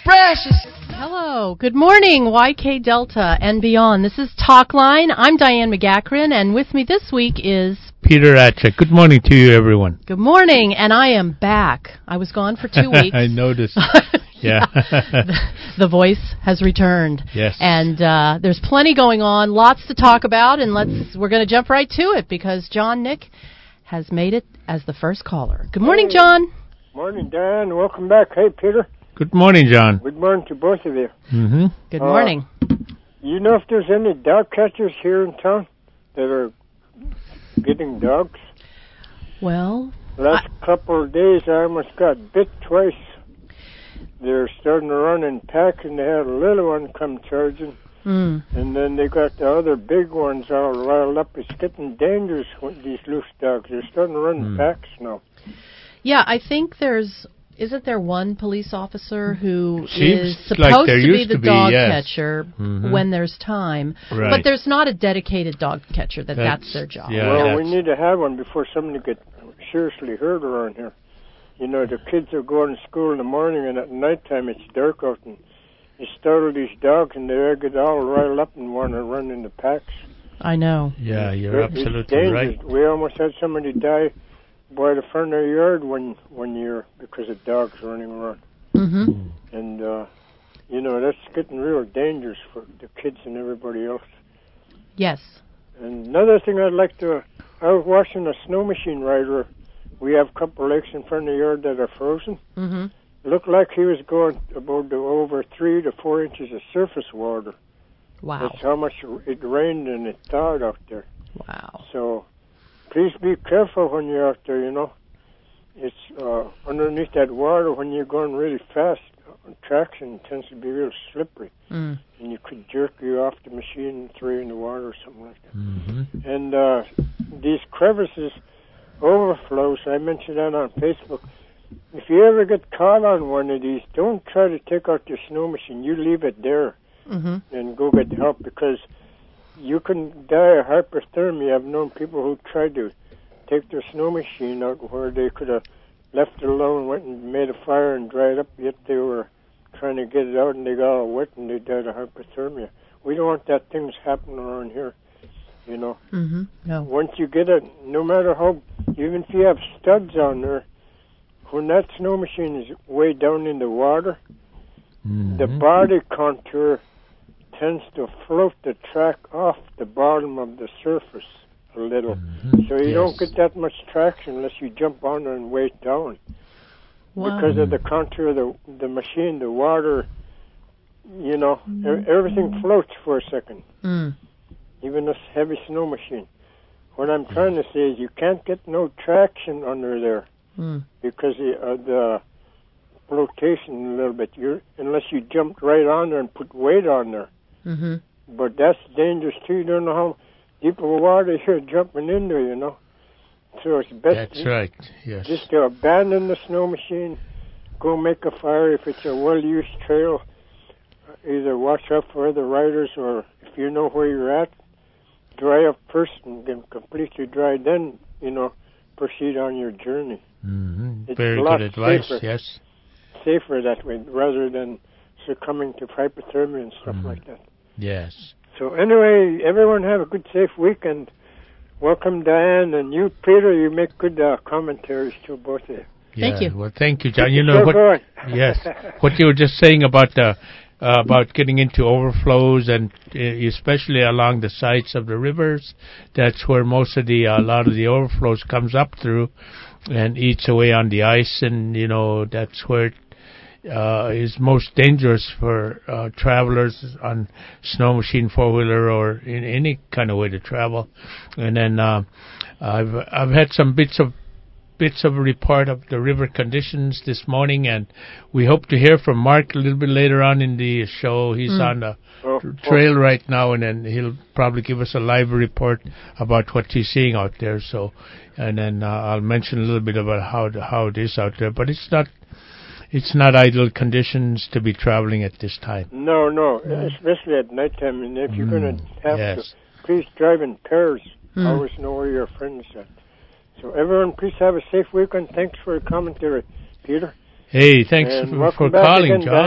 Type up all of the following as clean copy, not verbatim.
precious. Hello, good morning, YK Delta and beyond. This is Talkline. I'm Diane McGackran, and with me this week is Peter Atchett. Good morning to you, everyone. Good morning, and I am back. I was gone for 2 weeks. I noticed. Yeah. The voice has returned. Yes. And there's plenty going on, lots to talk about, and we're going to jump right to it because John Nick has made it as the first caller. Good morning, John. Morning, Dan. Welcome back. Hey, Peter. Good morning, John. Good morning to both of you. Mm-hmm. Good morning. You know if there's any dog catchers here in town that are getting dogs? Well, Last couple of days, I almost got bit twice. They're starting to run in packs, and they had a little one come charging. And then they got the other big ones all riled up. It's getting dangerous with these loose dogs. They're starting to run in packs now. yeah, I think isn't there one police officer who Seems is supposed like there to be used the to be, dog yes. catcher Mhm. when there's time? Right. But there's not a dedicated dog catcher that's their job. Yeah, Well, we need to have one before somebody gets seriously hurt around here. You know, the kids are going to school in the morning, and at nighttime it's dark out, and you startle these dogs, and they get all riled up and want to run in the packs. I know. Yeah, you're It's absolutely dangerous. right. We almost had somebody die by the front of the yard one year because of dogs running around. Mm-hmm. And, you know, that's getting real dangerous for the kids and everybody else. Yes. And another thing I was watching a snow machine rider. We have a couple lakes in front of the yard that are frozen. Mm-hmm. Looked like he was going about over 3 to 4 inches of surface water. Wow. That's how much it rained and it thawed out there. Wow. So please be careful when you're out there, you know. It's underneath that water when you're going really fast. Traction tends to be real slippery. And you could jerk you off the machine and throw you in the water or something like that. Mm-hmm. And these crevices, overflows, I mentioned that on Facebook. If you ever get caught on one of these, don't try to take out your snow machine. You leave it there and go get help, because you can die of hypothermia. I've known people who tried to take their snow machine out where they could have left it alone, went and made a fire and dried up, yet they were trying to get it out and they got all wet and they died of hypothermia. We don't want that things happening around here, you know. Mm-hmm. No. Once you get it, no matter how, even if you have studs on there, when that snow machine is way down in the water, the body contour tends to float the track off the bottom of the surface a little. So you don't get that much traction unless you jump on there and weight down. Wow. Because of the contour of the machine, the water, you know, everything floats for a second. Even this heavy snow machine. What I'm trying to say is you can't get no traction under there because of the flotation a little bit. Unless you jumped right on there and put weight on there. But that's dangerous too. You don't know how deep of water you're jumping into, you know. So it's best. That's right. Yes. Just to abandon the snow machine, go make a fire if it's a well-used trail. Either watch out for other riders, or if you know where you're at, dry up first and get completely dry. Then, you know, proceed on your journey. It's Very a lot good advice. safer. Yes. Safer that way, rather than succumbing to hypothermia and stuff like that. Yes. So anyway, everyone have a good, safe weekend. Welcome, Diane, and you, Peter. You make good commentaries too, both of you. Thank you. Well, thank you, John. You know Still what? going. Yes. What you were just saying about getting into overflows, and especially along the sides of the rivers, that's where most of a lot of the overflows comes up through, and eats away on the ice, and you know that's where it is most dangerous for travelers on snow machine, four-wheeler, or in any kind of way to travel. And then I've had some bits of a report of the river conditions this morning, and we hope to hear from Mark a little bit later on in the show. He's on the trail right now, and then he'll probably give us a live report about what he's seeing out there. So, and then I'll mention a little bit about how it is out there, but it's not ideal conditions to be traveling at this time. No, especially at nighttime. And if you're going to have to, please drive in pairs. Always know where your friends are. So everyone, please have a safe weekend. Thanks for your commentary, Peter. Hey, thanks for calling, again, John. Diane.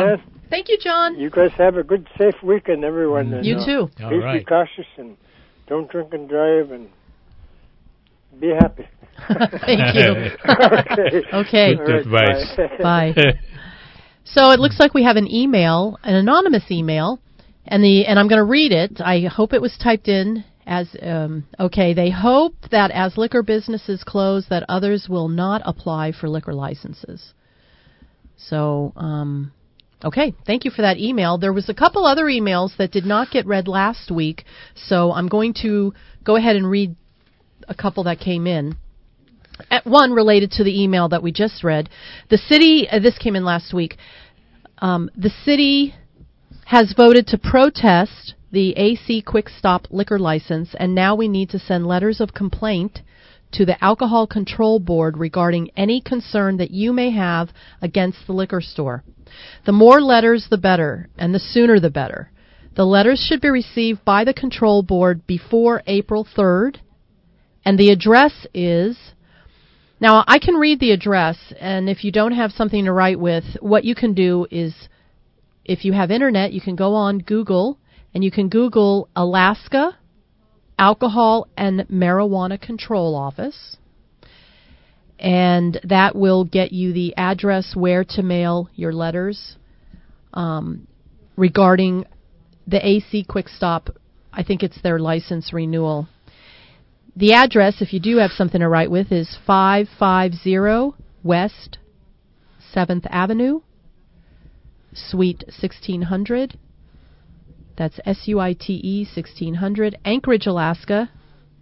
Thank you, John. You guys have a good, safe weekend, everyone. And, You too. All please right. be cautious and don't drink and drive and be happy. Thank you. Okay. Good advice. Bye. So it looks like we have an email, an anonymous email, and I'm going to read it. I hope it was typed in as okay. They hope that as liquor businesses close, that others will not apply for liquor licenses. So, okay, thank you for that email. There was a couple other emails that did not get read last week, so I'm going to go ahead and read a couple that came in. One related to the email that we just read. The city, this came in last week, the city has voted to protest the AC Quick Stop liquor license, and now we need to send letters of complaint to the Alcohol Control Board regarding any concern that you may have against the liquor store. The more letters, the better, and the sooner the better. The letters should be received by the Control Board before April 3rd, and the address is... Now, I can read the address, and if you don't have something to write with, what you can do is, if you have internet, you can go on Google, and you can Google Alaska Alcohol and Marijuana Control Office, and that will get you the address where to mail your letters regarding the AC Quick Stop. I think it's their license renewal. The address, if you do have something to write with, is 550 West 7th Avenue, Suite 1600. That's SUITE 1600, Anchorage, Alaska,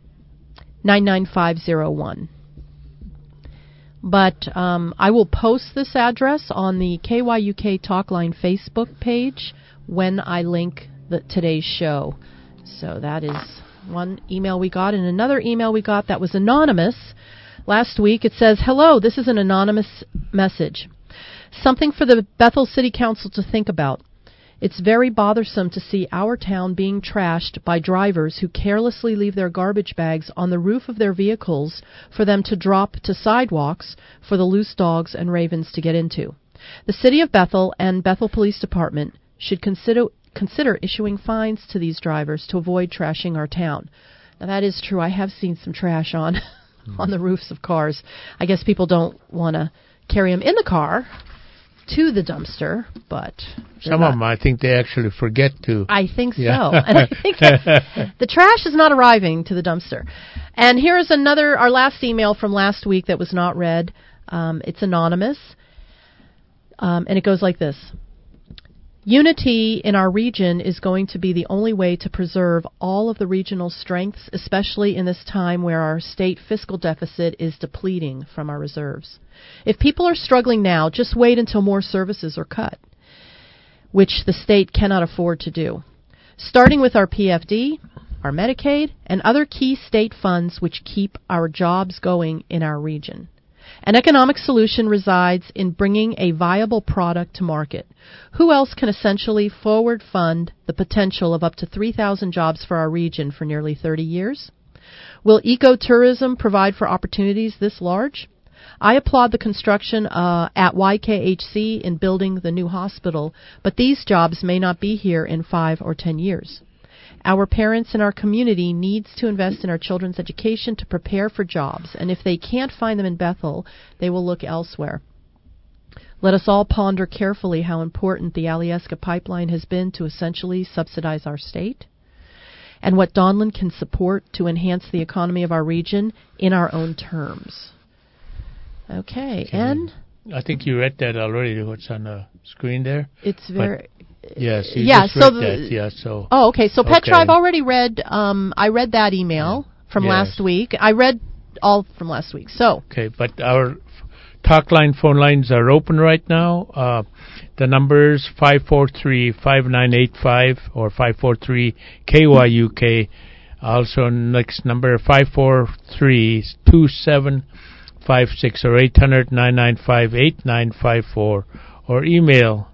99501. But I will post this address on the KYUK Talkline Facebook page when I link today's show. So that is one email we got. And another email we got that was anonymous last week. It says, "Hello, this is an anonymous message. Something for the Bethel City Council to think about. It's very bothersome to see our town being trashed by drivers who carelessly leave their garbage bags on the roof of their vehicles for them to drop to sidewalks for the loose dogs and ravens to get into. The City of Bethel and Bethel Police Department should consider issuing fines to these drivers to avoid trashing our town." Now, that is true. I have seen some trash on the roofs of cars. I guess people don't want to carry them in the car to the dumpster, but some of them, I think they actually forget to. I think so. And I think the trash is not arriving to the dumpster. And here is our last email from last week that was not read. It's anonymous. And it goes like this. Unity in our region is going to be the only way to preserve all of the regional strengths, especially in this time where our state fiscal deficit is depleting from our reserves. If people are struggling now, just wait until more services are cut, which the state cannot afford to do. Starting with our PFD, our Medicaid, and other key state funds which keep our jobs going in our region. An economic solution resides in bringing a viable product to market. Who else can essentially forward fund the potential of up to 3,000 jobs for our region for nearly 30 years? Will ecotourism provide for opportunities this large? I applaud the construction at YKHC in building the new hospital, but these jobs may not be here in 5 or 10 years. Our parents and our community needs to invest in our children's education to prepare for jobs, and if they can't find them in Bethel, they will look elsewhere. Let us all ponder carefully how important the Alyeska pipeline has been to essentially subsidize our state, and what Donlin can support to enhance the economy of our region in our own terms. Okay, and I think you read that already. What's on the screen there? It's very... Yes, you just read that. Yeah, so. Oh, okay. So Petra, I've already read. I read that email from last week. I read all from last week. So. Okay, but our talk line phone lines are open right now. The number is 543-5985 or 543-KYUK. Also, next number 543-2756 or 800-995-8954 or email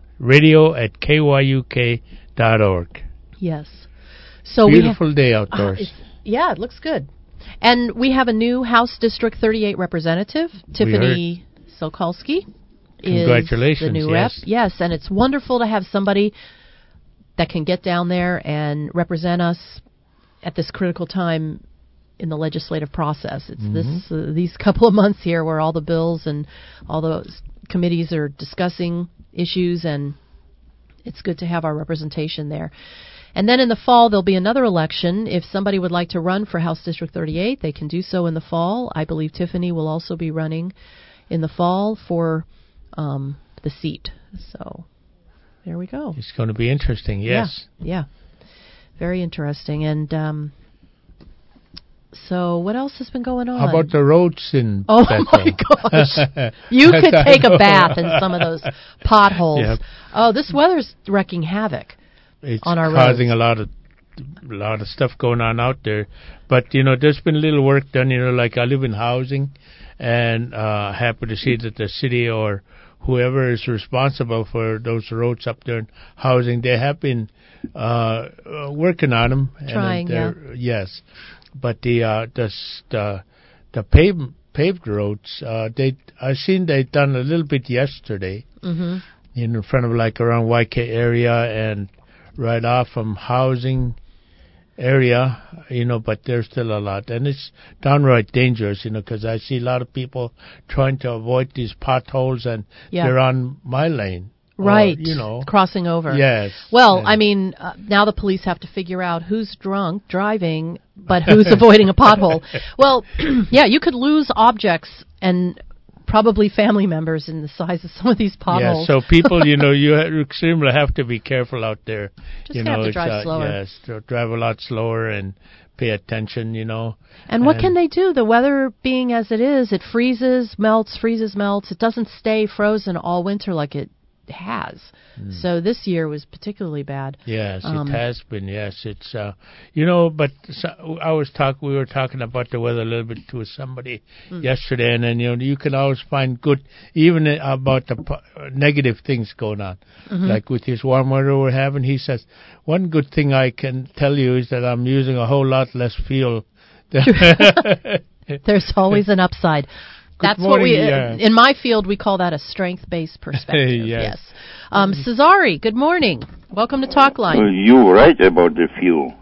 radio@kyuk.org. Yes. So beautiful day outdoors. Yeah, it looks good. And we have a new House District 38 representative, Tiffany Sokolsky. Congratulations, is the new rep. Yes, and it's wonderful to have somebody that can get down there and represent us at this critical time in the legislative process. It's these couple of months here where all the bills and all those committees are discussing issues, and it's good to have our representation there. And then in the fall, there'll be another election. If somebody would like to run for House District 38, they can do so in the fall. I believe Tiffany will also be running in the fall for the seat. So there we go. It's going to be interesting, yes. Yeah. Very interesting. And so what else has been going on? How about the roads in Bethel? My gosh. You could take a bath in some of those potholes. Yep. Oh, this weather's wreaking havoc. It's on our causing roads. a lot of stuff going on out there. But, there's been a little work done, like I live in housing, and happy to see that the city or whoever is responsible for those roads up there in housing, they have been working on them. Trying, Yes. But the paved roads, I seen they done a little bit yesterday in front of around YK area and right off from housing area, but there's still a lot. And it's downright dangerous, because I see a lot of people trying to avoid these potholes and they're on my lane. Right, crossing over. Yes. Well, I mean, now the police have to figure out who's drunk driving, but who's avoiding a pothole. Well, you could lose objects and probably family members in the size of some of these potholes. Yeah, so people, you extremely have to be careful out there. Just have to drive slower. Yes, drive a lot slower and pay attention, And what can they do? The weather being as it is, it freezes, melts. It doesn't stay frozen all winter like it has. So this year was particularly bad. Yes, it has been. Yes, it's but we were talking about the weather a little bit to somebody yesterday, and then you can always find good even about the negative things going on. Like with this warm weather we're having, he says one good thing I can tell you is that I'm using a whole lot less fuel. There's always an upside. That's morning, what in my field, we call that a strength-based perspective. Yes. Cesare, good morning. Welcome to Talkline. You were right about the fuel.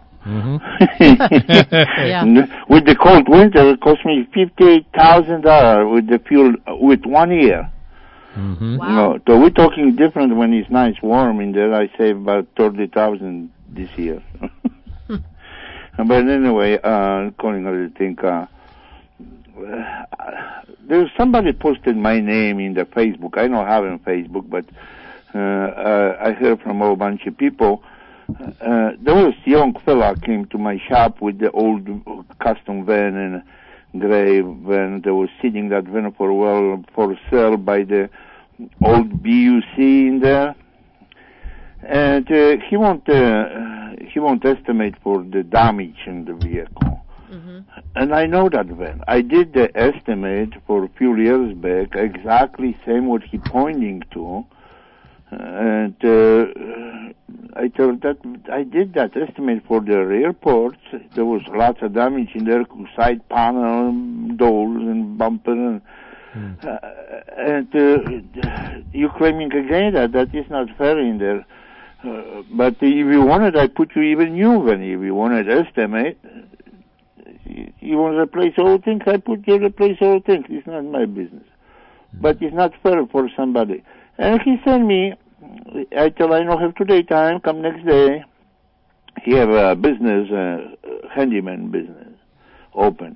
Yeah. With the cold winter, it cost me $58,000 with the fuel with 1 year. Wow. So we're talking different when it's nice warm in there. I save about $30,000 this year. But anyway, calling other thing. There's somebody posted my name in the Facebook. I don't have it on Facebook, but I heard from a whole bunch of people. There was a young fella came to my shop with the old custom van and gray van. They was sitting that van for sale by the old BUC in there, and he won't estimate for the damage in the vehicle. And I know that van. I did the estimate for a few years back, exactly same what he pointing to, and I told that I did that estimate for the rear ports. There was lots of damage in there, side panel, doors and bumper, and you claiming again that is not fair in there. But if you wanted, I put you even new van. If you wanted estimate. You want to replace all things, I put you replace all things. It's not my business. But it's not fair for somebody. And he sent me, I tell I don't have today time, come next day. He have a business, handyman business, open.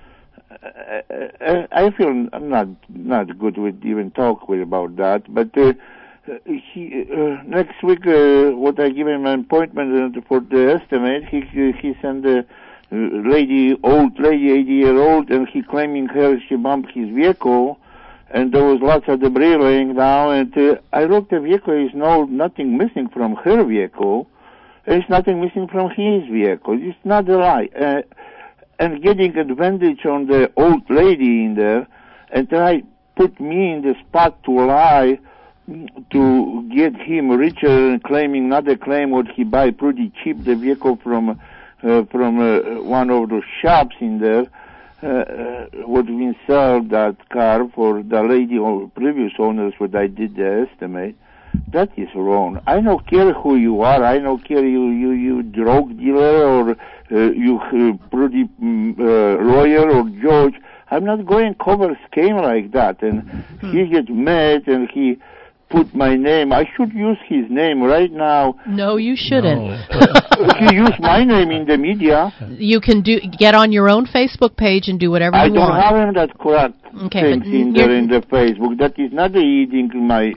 I feel I'm not good with even talk with about that, but he next week, what I give him an appointment for the estimate, he sent the old lady, 80-year-old, and he claiming she bumped his vehicle, and there was lots of debris laying down, and I looked, the vehicle is nothing missing from her vehicle, there's nothing missing from his vehicle. It's not a lie. And getting advantage on the old lady in there, and try put me in the spot to lie, to get him richer, and claiming another claim what he buy pretty cheap the vehicle from one of the shops in there, would we sell that car for the lady or previous owners when I did the estimate. That is wrong. I don't care who you are. I don't care you drug dealer or you pretty lawyer or judge. I'm not going cover scheme like that. And he get mad and he put my name. I should use his name right now. No, you shouldn't. No. He used my name in the media. You can get on your own Facebook page and do whatever you want. I don't have that correct things in the Facebook. That is not eating my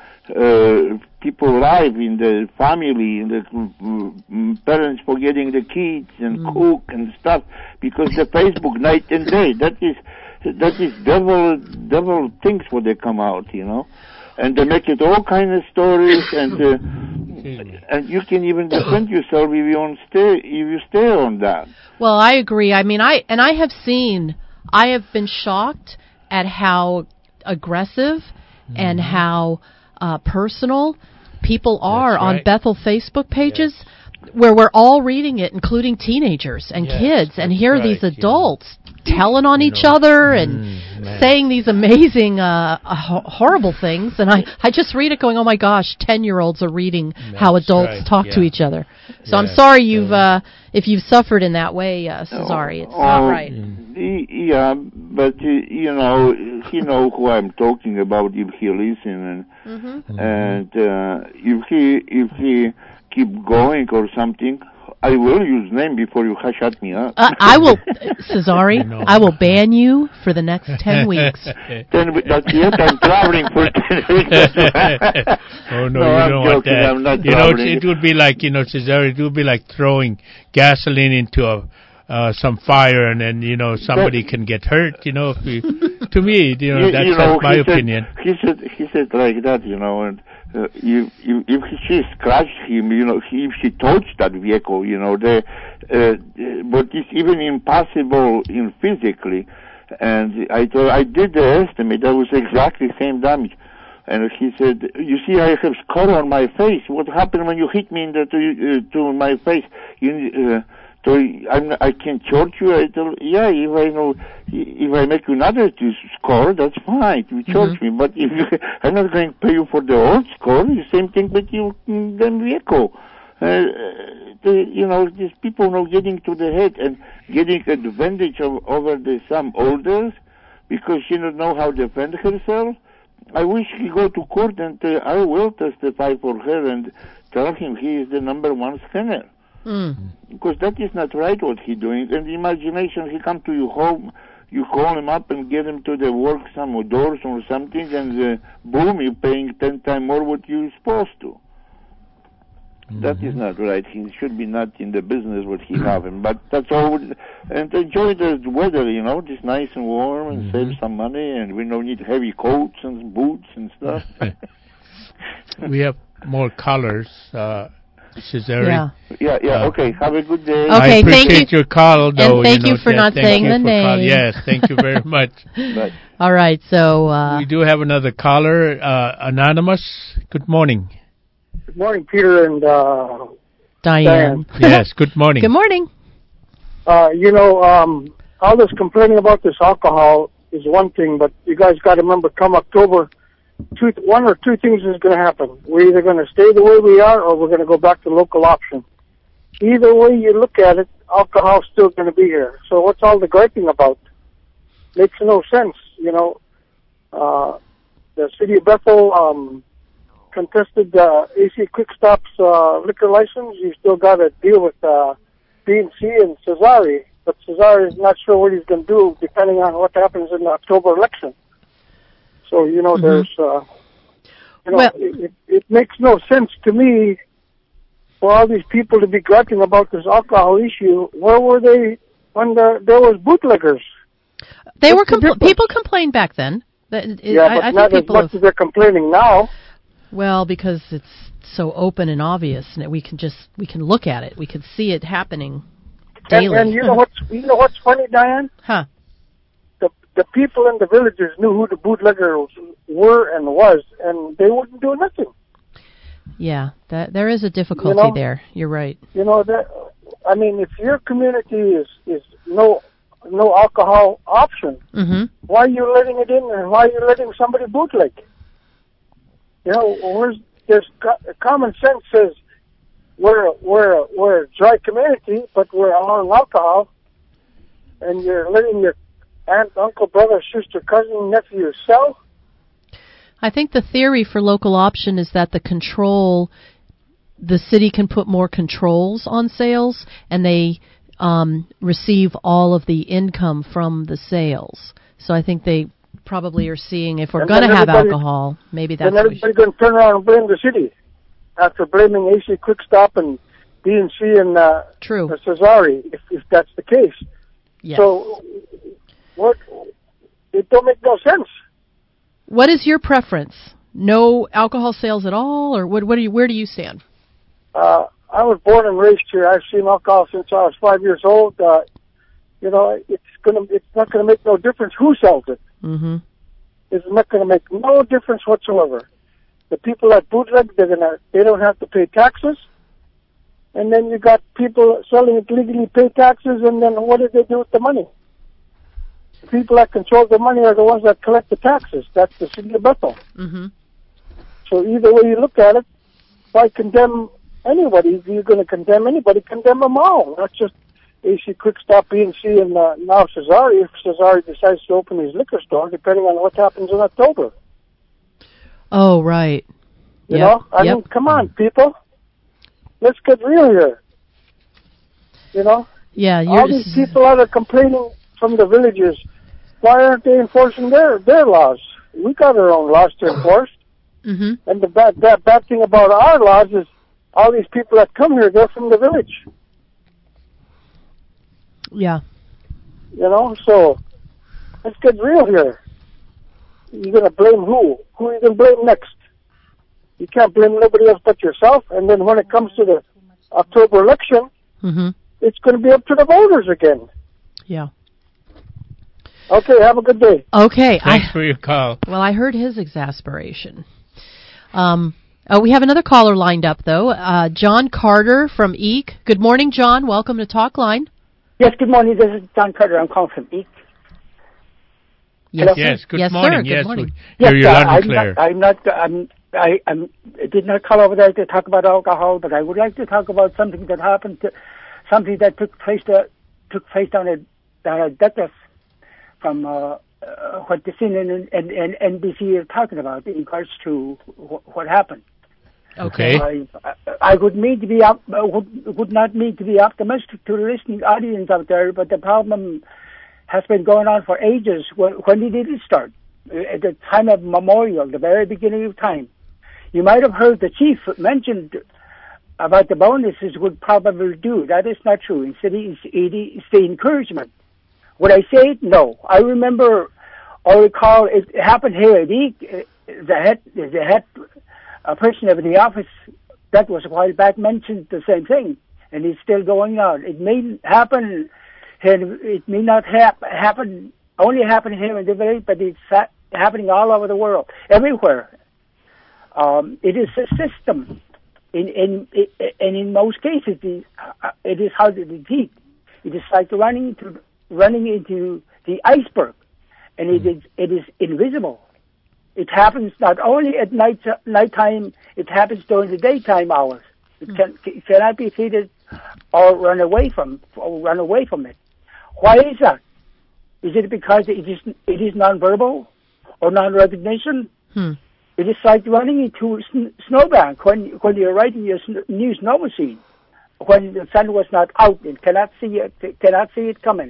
people life in the family, in the parents forgetting the kids and cook and stuff because the Facebook night and day. That is devil things when they come out, you know. And they make it all kind of stories, and you can even defend yourself if you stay on that. Well, I agree. I mean, I have been shocked at how aggressive and how personal people are on Bethel Facebook pages, where we're all reading it, including teenagers and kids, and here are these adults telling on each other and saying these amazing, horrible things. And I just read it going, oh my gosh, 10-year-olds are reading how adults talk to each other. So I'm sorry if you've suffered in that way, Cesare. It's not right. Yeah, but you know, he know who I'm talking about if he listen, and if he keep going or something, I will use name before you shut me up. I will, Cesare, I will ban you for the next 10 weeks. That's it, I'm traveling for 10 weeks. Oh, no, I'm you don't joking, want that. I'm not you know, traveling. it would be like, Cesare, it would be like throwing gasoline into some fire and then, somebody can get hurt, if you, to me, that's my opinion. He said like that, and if she scratched him, if she touched that vehicle, but it's even impossible in physically. And I did the estimate. That was exactly the same damage. And he said, "You see, I have scar on my face. What happened when you hit me to my face? So I can charge you." I told, "Yeah, if I make you another score, that's fine. You charge me. But if I'm not going to pay you for the old score, the same thing with your damn vehicle." These people getting to the head and getting advantage over some elders because she don't know how to defend herself. I wish he go to court and I will testify for her and tell him he is the number one sinner. Because that is not right what he doing. And the imagination, he come to your home, you call him up and get him to the work some doors or something, and boom, you're paying 10 times more what you're supposed to. That is not right. He should be not in the business what he having. But that's all. And enjoy the weather, it's nice and warm and save some money, and we don't need heavy coats and boots and stuff. We have more colors. Cesare. Yeah. Okay. Have a good day. Okay, I appreciate your call, though. And thank you for not saying the name. Yes, thank you very much. Bye. All right, so... we do have another caller, Anonymous. Good morning. Good morning, Peter and Diane. Yes, good morning. Good morning. All this complaining about this alcohol is one thing, but you guys got to remember, come October, one or two things is going to happen. We're either going to stay the way we are, or we're going to go back to local option. Either way you look at it, alcohol's still going to be here. So what's all the griping about? Makes no sense, The city of Bethel contested AC Quick Stop's liquor license. You still got to deal with B&C and Cesare, but Cesare is not sure what he's going to do depending on what happens in the October election. So, there's, it makes no sense to me for all these people to be griping about this alcohol issue. Where were they when there was bootleggers? They were people complained back then. But not as much as they're complaining now. Well, because it's so open and obvious, and we can look at it. We can see it happening daily. And you know what's funny, Diane? Huh? The people in the villages knew who the bootleggers were and was, and they wouldn't do nothing. Yeah, there is a difficulty there. You're right. If your community is no no alcohol option. Mm-hmm. Why are you letting it in, and why are you letting somebody bootleg? You know, common sense says we're a dry community, but we're allowing alcohol, and you're letting your aunt, uncle, brother, sister, cousin, nephew sell. I think the theory for local option is that the city can put more controls on sales, and they receive all of the income from the sales. So I think they probably are seeing, if we're going to have alcohol, maybe that's then everybody's going to turn around and blame the city after blaming AC Quick Stop and B&C and True. Cesari, if that's the case. Yes. So it don't make no sense. What is your preference? No alcohol sales at all, or where do you stand? I was born and raised here. I've seen alcohol since I was 5 years old. You know, it's not gonna make no difference who sells it. Mm-hmm. It's not gonna make no difference whatsoever. The people that bootleg, they don't have to pay taxes, and then you got people selling it legally, pay taxes, and then what do they do with the money? The people that control the money are the ones that collect the taxes. That's the city of Bethel. Mm-hmm. So either way you look at it, why condemn anybody? If you're going to condemn anybody, condemn them all, not just AC Quick Stop, B&C, and now Cesari, if Cesari decides to open his liquor store, depending on what happens in October. Oh, right. You know? I mean, come on, people. Let's get real here. You know? Yeah. All these people that are complaining from the villages, why aren't they enforcing their laws? We got our own laws to enforce. Mm-hmm. And the bad thing about our laws is all these people that come here, they're from the village. Yeah. You know, so let's get real here. You're going to blame who? Who are you going to blame next? You can't blame nobody else but yourself. And then when it comes to the October election, mm-hmm. it's going to be up to the voters again. Yeah. Okay, have a good day. Okay. Thanks for your call. Well, I heard his exasperation. We have another caller lined up, though. John Carter from Eek. Good morning, John. Welcome to Talk Line. Yes, good morning. This is John Carter. I'm calling from Eek. Yes, yes, good yes, morning. Sir. Yes, good morning. Hear you loud and clear. I did not call over there to talk about alcohol, but I would like to talk about something that happened, something that took place down at Douglas, from what the CNN and NBC are talking about in regards to what happened. Okay. I would not mean to be optimistic to the listening audience out there, but the problem has been going on for ages. When did it start? At the time of Memorial, the very beginning of time. You might have heard the chief mentioned about the bonuses would probably do. That is not true. Instead, it's the encouragement. Would I say it? No. I remember, or recall, it happened here at Eek. The head person of the office, that was a while back, mentioned the same thing, and it's still going on. It may happen, and it may not only happen here in the village, but it's happening all over the world, everywhere. It is a system, and in most cases, it is hard to defeat. It is like running into the iceberg, and it is invisible. It happens not only at nighttime, it happens during the daytime hours. It cannot be defeated or run away from it. Why is that? Is it because it is nonverbal or non-recognition? It is like running into a snowbank when you're riding your new snow machine, when the sun was not out and cannot see it coming.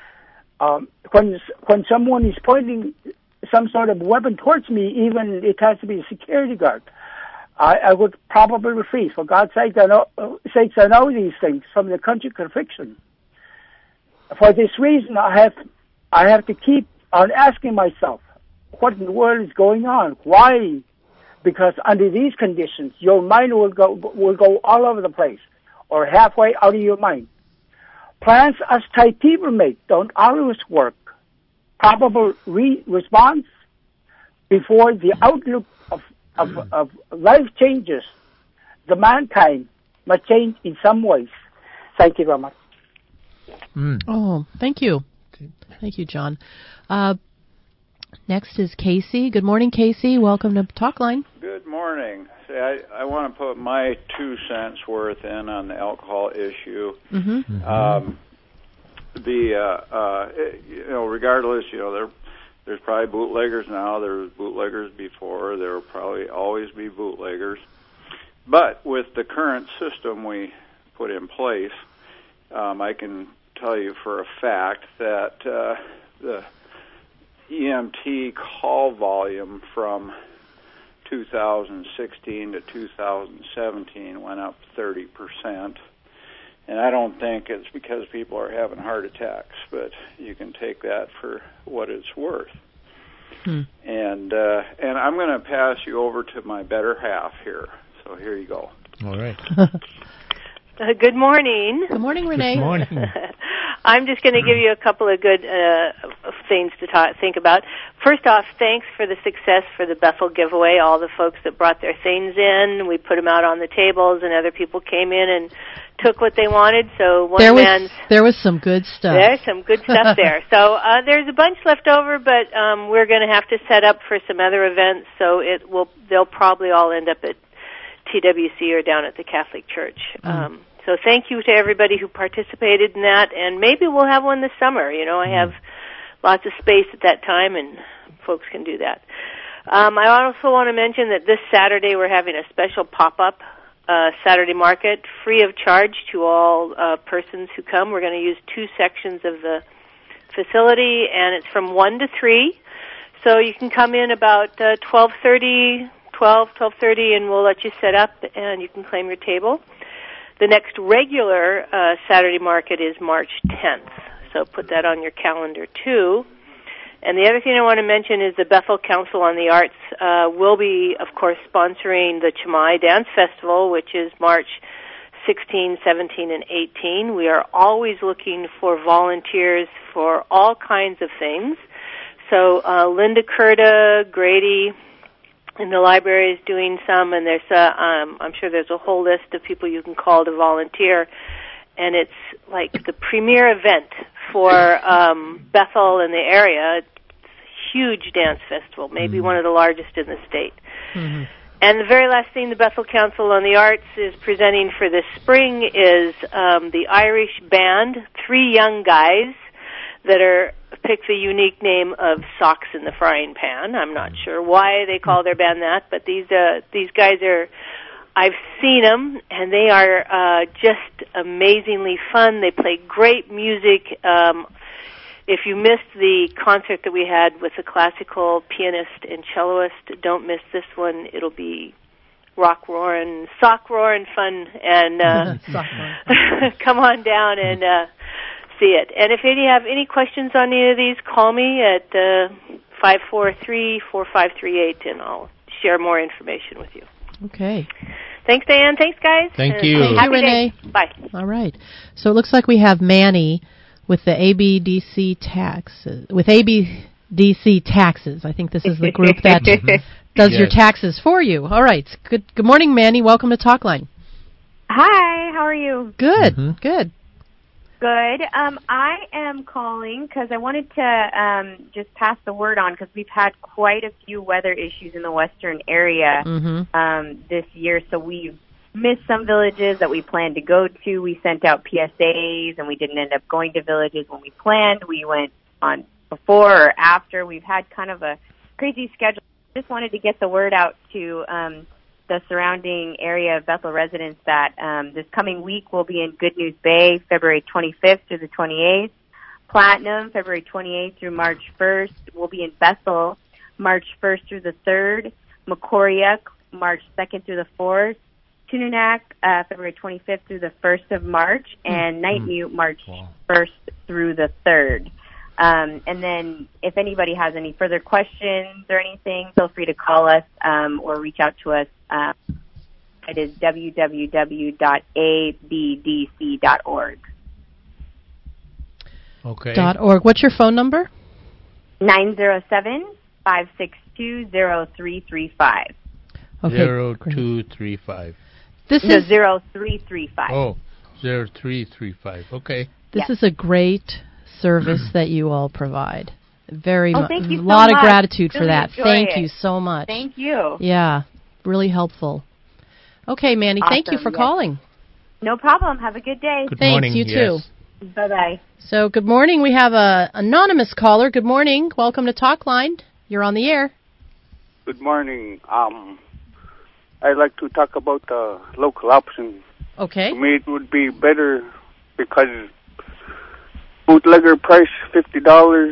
When someone is pointing some sort of weapon towards me, even it has to be a security guard, I would probably refuse. For God's sake, I know these things from the country conviction. For this reason, I have to keep on asking myself, what in the world is going on? Why? Because under these conditions, your mind will go all over the place, or halfway out of your mind. Plans as type people make don't always work. Probable response before the outlook of life changes, the mankind must change in some ways. Thank you very much. Oh, thank you. Thank you, John. Next is Casey. Good morning, Casey. Welcome to Talkline. Good morning. See, I want to put my 2 cents worth in on the alcohol issue. Regardless, there's probably bootleggers now. There was bootleggers before. There will probably always be bootleggers. But with the current system we put in place, I can tell you for a fact that the EMT call volume from 2016 to 2017 went up 30%. And I don't think it's because people are having heart attacks, but you can take that for what it's worth. And I'm going to pass you over to my better half here. So here you go. All right. Good morning. Good morning, Renee. Good morning. I'm just going to give you a couple of good things to think about. First off, thanks for the success for the Bethel giveaway. All the folks that brought their things in, we put them out on the tables, and other people came in and took what they wanted. So there was some good stuff. There's some good stuff there. So there's a bunch left over, but we're going to have to set up for some other events. So they'll probably all end up at TWC or down at the Catholic Church. So thank you to everybody who participated in that, and maybe we'll have one this summer. I have lots of space at that time, and folks can do that. I also want to mention that this Saturday we're having a special pop-up Saturday market, free of charge to all persons who come. We're going to use 2 sections of the facility, and it's from 1 to 3. So you can come in about 12:30, and we'll let you set up, and you can claim your table. The next regular Saturday market is March 10th, so put that on your calendar, too. And the other thing I want to mention is the Bethel Council on the Arts will be, of course, sponsoring the Chamai Dance Festival, which is March 16, 17, and 18. We are always looking for volunteers for all kinds of things. So Linda Curda, Grady, in the library is doing some, and there's I'm sure there's a whole list of people you can call to volunteer, and it's like the premier event for Bethel and the area. It's a huge dance festival, maybe one of the largest in the state. And the very last thing the Bethel Council on the Arts is presenting for this spring is the Irish band, 3 young guys that are picked the unique name of Socks in the Frying Pan. I'm not sure why they call their band that, but these guys are, I've seen them, and they are just amazingly fun. They play great music. If you missed the concert that we had with the classical pianist and celloist, don't miss this one. It'll be sock roaring fun, and come on down and see it. And if you have any questions on any of these, call me at 543-4538, and I'll share more information with you. Okay. Thanks, Diane. Thanks, guys. Thank you. Thank you, Renee. Bye. All right. So it looks like we have Manny with the ABDC taxes. With ABDC taxes, I think this is the group that does your taxes for you. All right. Good morning, Manny. Welcome to Talkline. Hi. How are you? Good. Good. Good. I am calling because I wanted to just pass the word on because we've had quite a few weather issues in the western area this year. So we've missed some villages that we planned to go to. We sent out PSAs, and we didn't end up going to villages when we planned. We went on before or after. We've had kind of a crazy schedule. Just wanted to get the word out to the surrounding area of Bethel residents that this coming week we'll be in Good News Bay, February 25th through the 28th. Platinum, February 28th through March 1st. We'll be in Bethel, March 1st through the 3rd. Macoriac, March 2nd through the 4th. Tununak, February 25th through the 1st of March. And Nightmute, March 1st through the 3rd. And then if anybody has any further questions or anything, feel free to call us or reach out to us. It is www.abdc.org. Okay. .org. What's your phone number? 907-562-0335. Okay. 0235. This no, is 0335. Oh, 0335. Okay. This is a great service that you all provide. Very much. Thank you a so lot much. of gratitude for Really that. enjoy Thank it. you so much. Thank you. Yeah, really helpful. Okay, Mandy, thank you for calling. No problem. Have a good day. Good Thanks, morning. you too. Yes. Bye-bye. So, good morning. We have a anonymous caller. Good morning. Welcome to Talkline. You're on the air. Good morning. I'd like to talk about the local option. Okay. To me, it would be better because bootlegger price $50.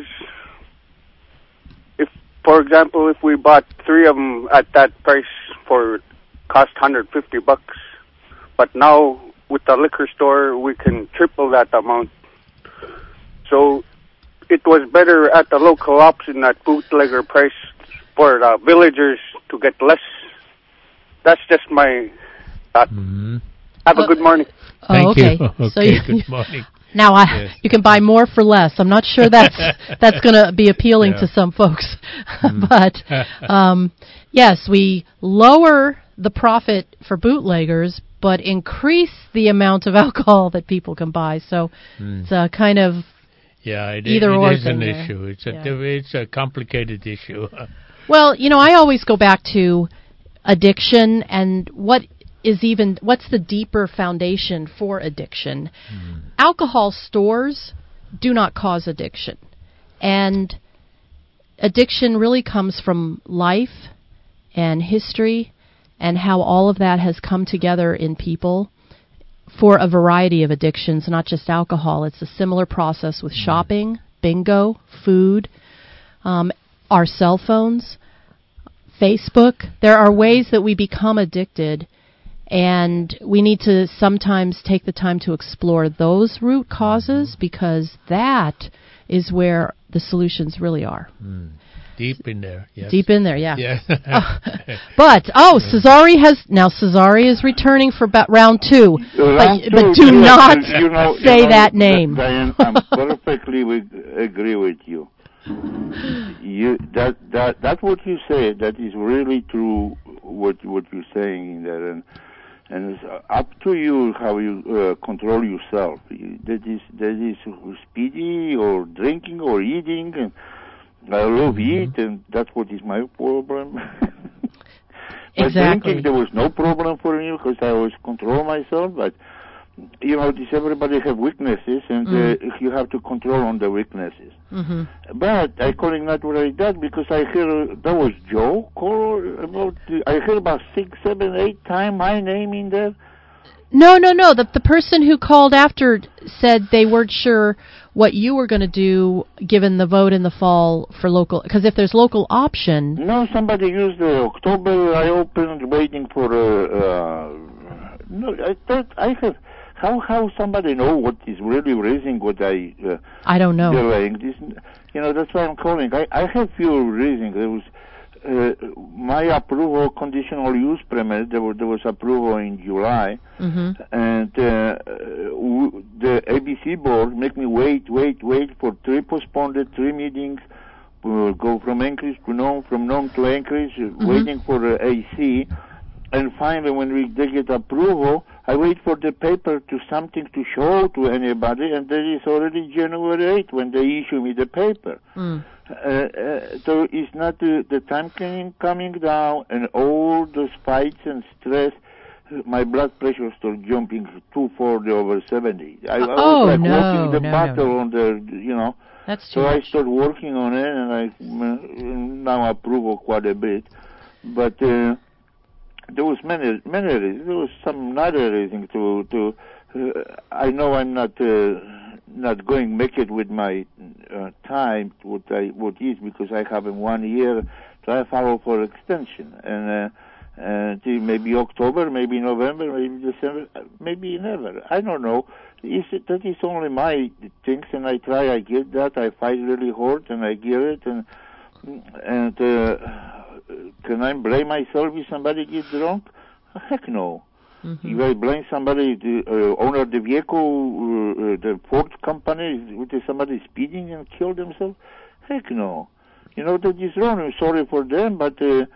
If, for example, if we bought 3 of them at that price for cost $150, but now with the liquor store we can triple that amount. So it was better at the local option at bootlegger price for the villagers to get less. That's just my thought. Mm-hmm. Have a good morning. Thank okay. you. Okay, So you, good morning. now Yes. you can buy more for less. I'm not sure that's going to be appealing to some folks. But yes, we lower the profit for bootleggers, but increase the amount of alcohol that people can buy. So it's a kind of either or is an thing issue. there. It's a complicated issue. Well, I always go back to addiction and what's the deeper foundation for addiction. Alcohol stores do not cause addiction. And addiction really comes from life and history and how all of that has come together in people for a variety of addictions, not just alcohol. It's a similar process with shopping, bingo, food, our cell phones, Facebook. There are ways that we become addicted, and we need to sometimes take the time to explore those root causes, because that is where the solutions really are. Deep in there, yes. Deep in there, yeah. Yeah. But Cesare is returning for round 2. But do not say that name. Diane, I perfectly agree with you. That's what you say. That is really true. What you're saying in there, and it's up to you how you control yourself. That is speedy or drinking or eating, and I love eat, and that's what is my problem. But drinking, there was no problem for me because I always control myself. But everybody have weaknesses, and you have to control on the weaknesses. But I call it not like that because I hear that was Joe call about. I heard about 6, 7, 8 times my name in there. No. The person who called after said they weren't sure what you were going to do given the vote in the fall for local. Because if there's local option. No, somebody used October. I opened waiting for. No, I thought I have. How somebody know what is really raising what I don't know. Delaying this, that's why I'm calling. I have few reasons. There was my approval conditional use permit. There was approval in July, and the ABC board make me wait for 3 postponed 3 meetings. Go from Anchorage to Nome, from Nome to Anchorage, waiting for AC. And finally, when they get approval, I wait for the paper to something to show to anybody, and that is already January 8th when they issue me the paper. So it's not the time coming down, and all those fights and stress. My blood pressure started jumping 240/70. I was walking the battle on the, That's so much. I started working on it, and I now approve quite a bit, but. There was many reasons. There was some other reason to. I know I'm not going to make it with my time. What is because I have in 1 year to I follow for extension and maybe October, maybe November, maybe December, maybe never. I don't know. That is only my things, and I try. I get that. I fight really hard, and I get it, and. Can I blame myself if somebody gets drunk? Heck no. If I blame somebody, the owner of the vehicle, the Ford company, with somebody speeding and kill themselves? Heck no. That is wrong. I'm sorry for them, but you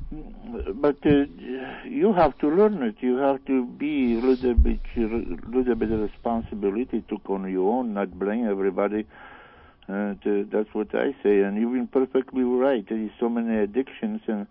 have to learn it. You have to be a little bit of responsibility took on your own, not blame everybody That's what I say, and you've been perfectly right. There is so many addictions, and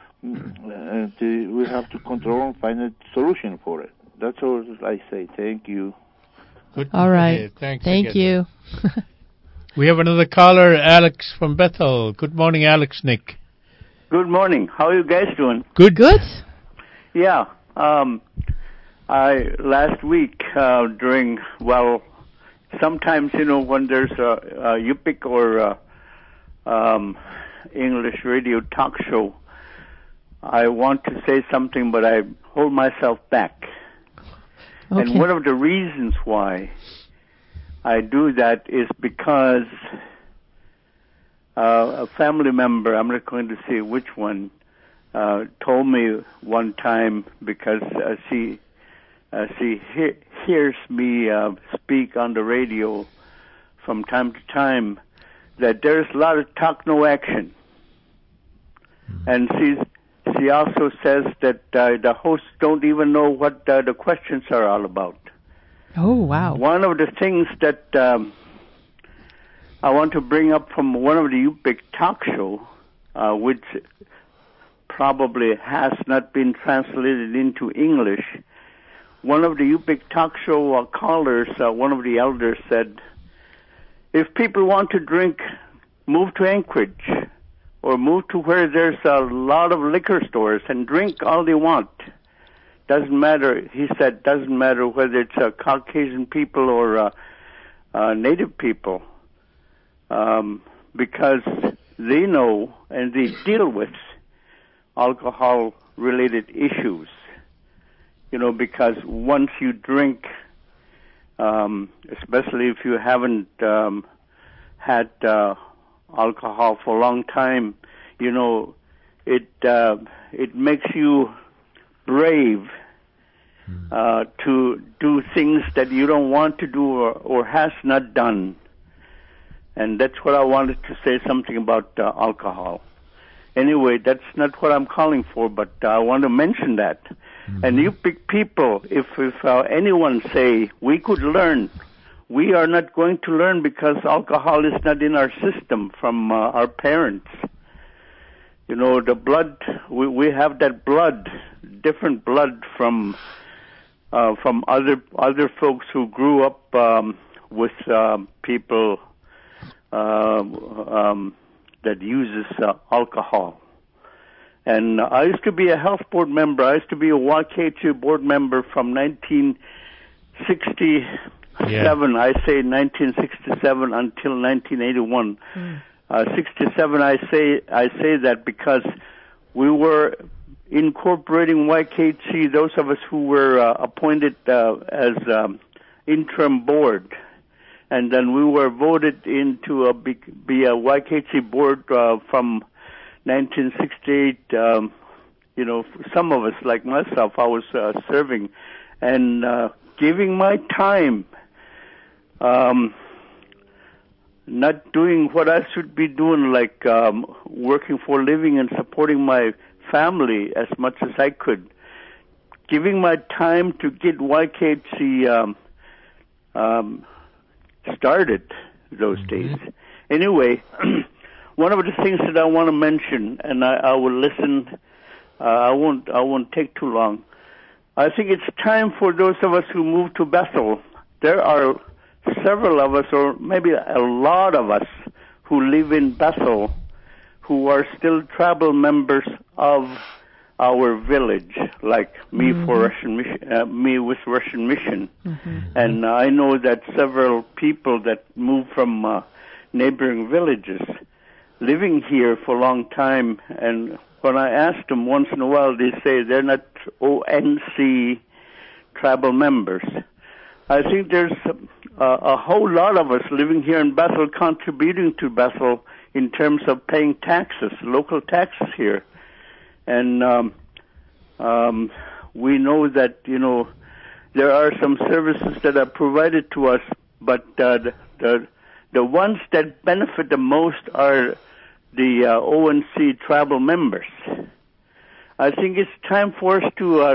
we have to control and find a solution for it. That's all I say. Thank you. Good. All right. Thanks. Thank you. We have another caller, Alex from Bethel. Good morning, Alex. Nick. Good morning. How are you guys doing? Good. Yeah. Last week sometimes, when there's a Yupik or English radio talk show, I want to say something, but I hold myself back. Okay. And one of the reasons why I do that is because a family member, I'm not going to say which one, told me one time, because she hears me speak on the radio from time to time, that there's a lot of talk, no action. And she also says that the hosts don't even know what the questions are all about. Oh, wow. One of the things that I want to bring up from one of the Yupik talk show, which probably has not been translated into English, one of the Yupik talk show callers, one of the elders said, if people want to drink, move to Anchorage or move to where there's a lot of liquor stores and drink all they want. Doesn't matter, he said, doesn't matter whether it's Caucasian people or Native people, because they know and they deal with alcohol-related issues. Because once you drink, especially if you haven't had alcohol for a long time, it makes you brave to do things that you don't want to do or has not done. And that's what I wanted to say something about alcohol. Anyway, that's not what I'm calling for, but I want to mention that. Mm-hmm. And Yupik people, if anyone say we could learn, we are not going to learn because alcohol is not in our system from our parents. The blood, we have that blood, different blood from other folks who grew up with people that uses alcohol. And I used to be a health board member. I used to be a YKT board member from 1967. I say 1967 until 1981. 67. I say that because we were incorporating YKT. Those of us who were appointed as interim board, and then we were voted into be a YKT board from 1968, some of us, like myself, I was serving and giving my time, not doing what I should be doing, like working for a living and supporting my family as much as I could, giving my time to get YKC started those days. Anyway, one of the things that I want to mention, and I will listen, I won't take too long. I think it's time for those of us who move to Bethel. There are several of us, or maybe a lot of us, who live in Bethel, who are still tribal members of our village, like me for Russian Mission, me with Russian Mission, and I know that several people that move from neighboring villages, living here for a long time, and when I ask them once in a while, they say they're not ONC tribal members. I think there's a whole lot of us living here in Bethel contributing to Bethel in terms of paying taxes, local taxes here. And we know that, there are some services that are provided to us, but the ones that benefit the most are the ONC tribal members. I think it's time for us to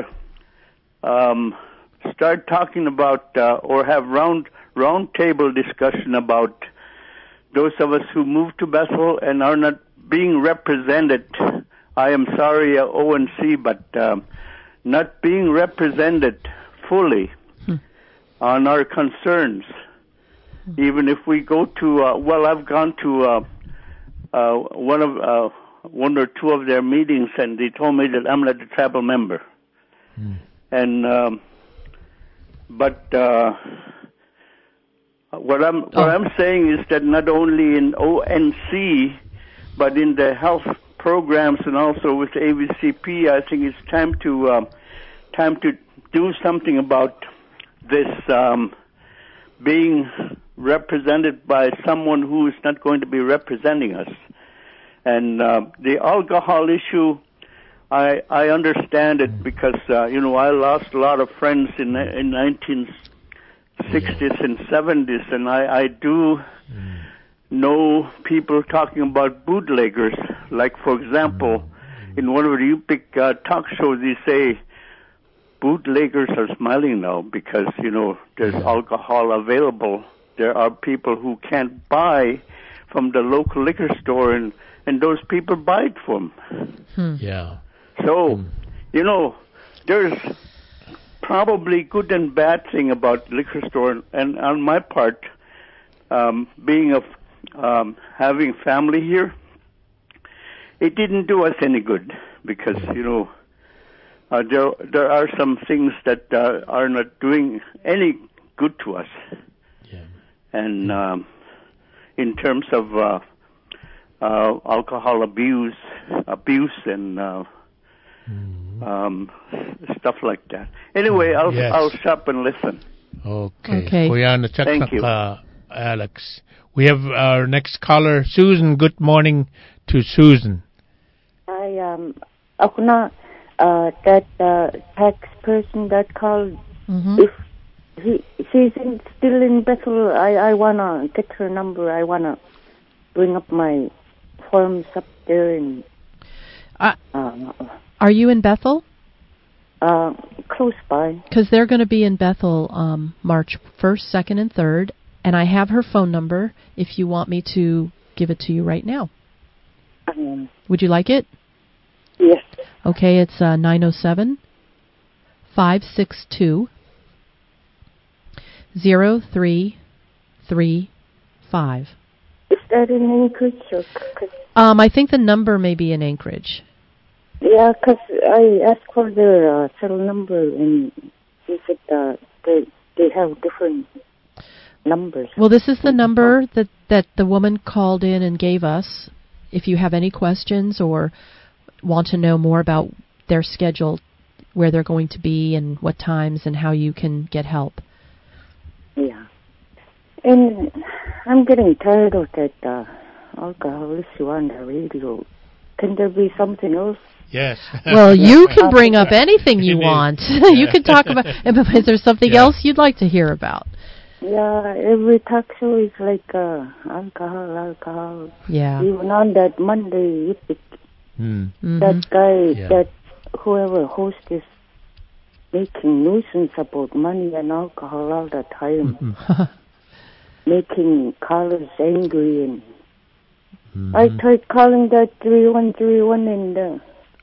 start talking about or have round table discussion about those of us who moved to Bethel and are not being represented. I am sorry, ONC, but not being represented fully on our concerns. Even if we go to, I've gone to one or two of their meetings, and they told me that I'm not a tribal member. And what I'm saying is that not only in ONC, but in the health programs and also with AVCP, I think it's time to do something about this being represented by someone who is not going to be representing us. And the alcohol issue, I understand it because I lost a lot of friends in 1960s and 70s, and I do know people talking about bootleggers. Like, for example, in one of the Yupik talk shows, they say bootleggers are smiling now because, there's alcohol available. There are people who can't buy from the local liquor store, and those people buy it from them. Yeah. So, there's probably good and bad thing about liquor store, and on my part, having family here, it didn't do us any good because there are some things that are not doing any good to us. Yeah. And in terms of alcohol abuse, and stuff like that. Anyway, I'll stop and listen. Okay. Thank you, Alex. We have our next caller, Susan. Good morning to Susan. Ako na that tax person that called. If she's still in Bethel, I wanna get her number. I wanna bring up my forms up there. And are you in Bethel? Close by. Because they're going to be in Bethel March 1st, 2nd, and 3rd, and I have her phone number if you want me to give it to you right now. Would you like it? Yes. Okay, it's 907-562-0335. Is that in Anchorage? I think the number may be in Anchorage. Yeah, because I asked for their cell number, and she said they have different numbers. Well, this is the number that the woman called in and gave us. If you have any questions or want to know more about their schedule, where they're going to be and what times and how you can get help. Yeah. And I'm getting tired of that alcohol issue on the radio. Can there be something else? Yes. Well, you can bring up anything you want. You can talk about. Is there something else you'd like to hear about? Yeah, every talk show is like alcohol. Yeah. Even on that Monday, that guy, that whoever host is making nuisance about money and alcohol all the time, making callers angry. And I tried calling that 3131 and.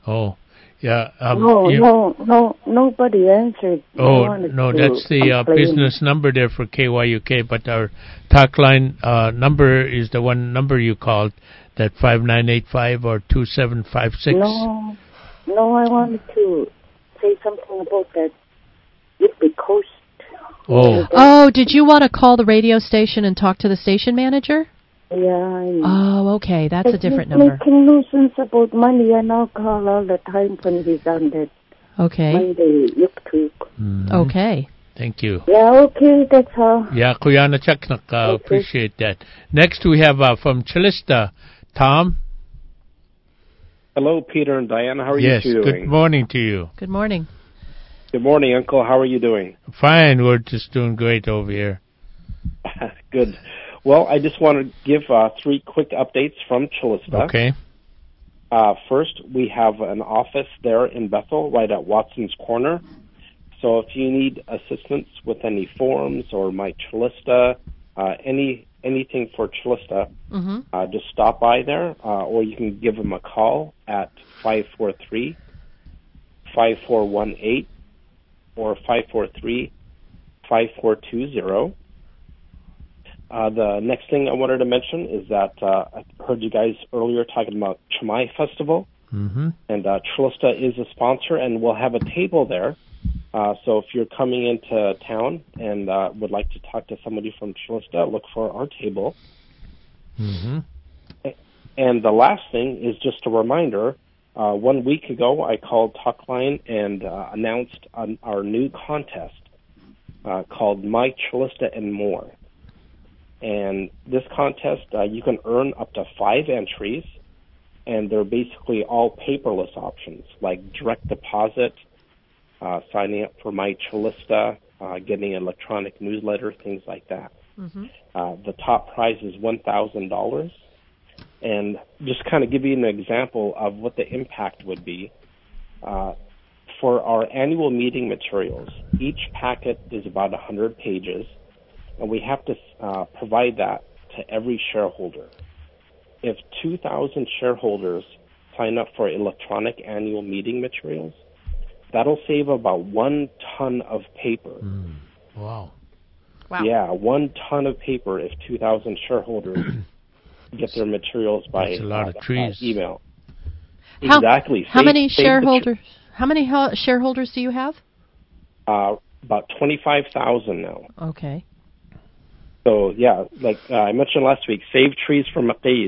Nobody answered. No, that's the business number there for KYUK, but our talk line number is the one number you called, that 5985 or 2756. No, I wanted to say something about that Yupik Coast. Oh, did you want to call the radio station and talk to the station manager? Yeah. Oh, okay. That's a different number. Making nuisance about money and alcohol all the time when he's on that Monday Yupik. Okay. Thank you. Yeah, okay, that's all. Yeah, Kuyana Chaknak, appreciate that. Next we have from Chilista, Tom. Hello, Peter and Diana. How are you two doing? Good morning to you. Good morning. Good morning, Uncle. How are you doing? Fine. We're just doing great over here. Good. Well, I just want to give 3 quick updates from Chilista. Okay. First, we have an office there in Bethel, right at Watson's Corner. So if you need assistance with any forms or My Chilista, any anything for Chilista, just stop by there, or you can give them a call at 543-5418 or 543-5420. The next thing I wanted to mention is that I heard you guys earlier talking about Chamai Festival, and Chilista is a sponsor, and we'll have a table there. So if you're coming into town and would like to talk to somebody from Chilista, look for our table. And the last thing is just a reminder. 1 week ago, I called Talkline and announced our new contest called My Chilista and More. And this contest, you can earn up to 5 entries, and they're basically all paperless options, like direct deposit, signing up for My Chilista, getting an electronic newsletter, things like that. The top prize is $1,000. And just kind of give you an example of what the impact would be. For our annual meeting materials, each packet is about 100 pages, and we have to provide that to every shareholder. If 2,000 shareholders sign up for electronic annual meeting materials, that'll save about 1 ton of paper. Wow. Yeah, 1 ton of paper if 2,000 shareholders get their materials by That's a lot of trees. Email. Exactly. How many shareholders? How many shareholders do you have? About 25,000 now. Okay. So yeah, like I mentioned last week, save trees from a phase.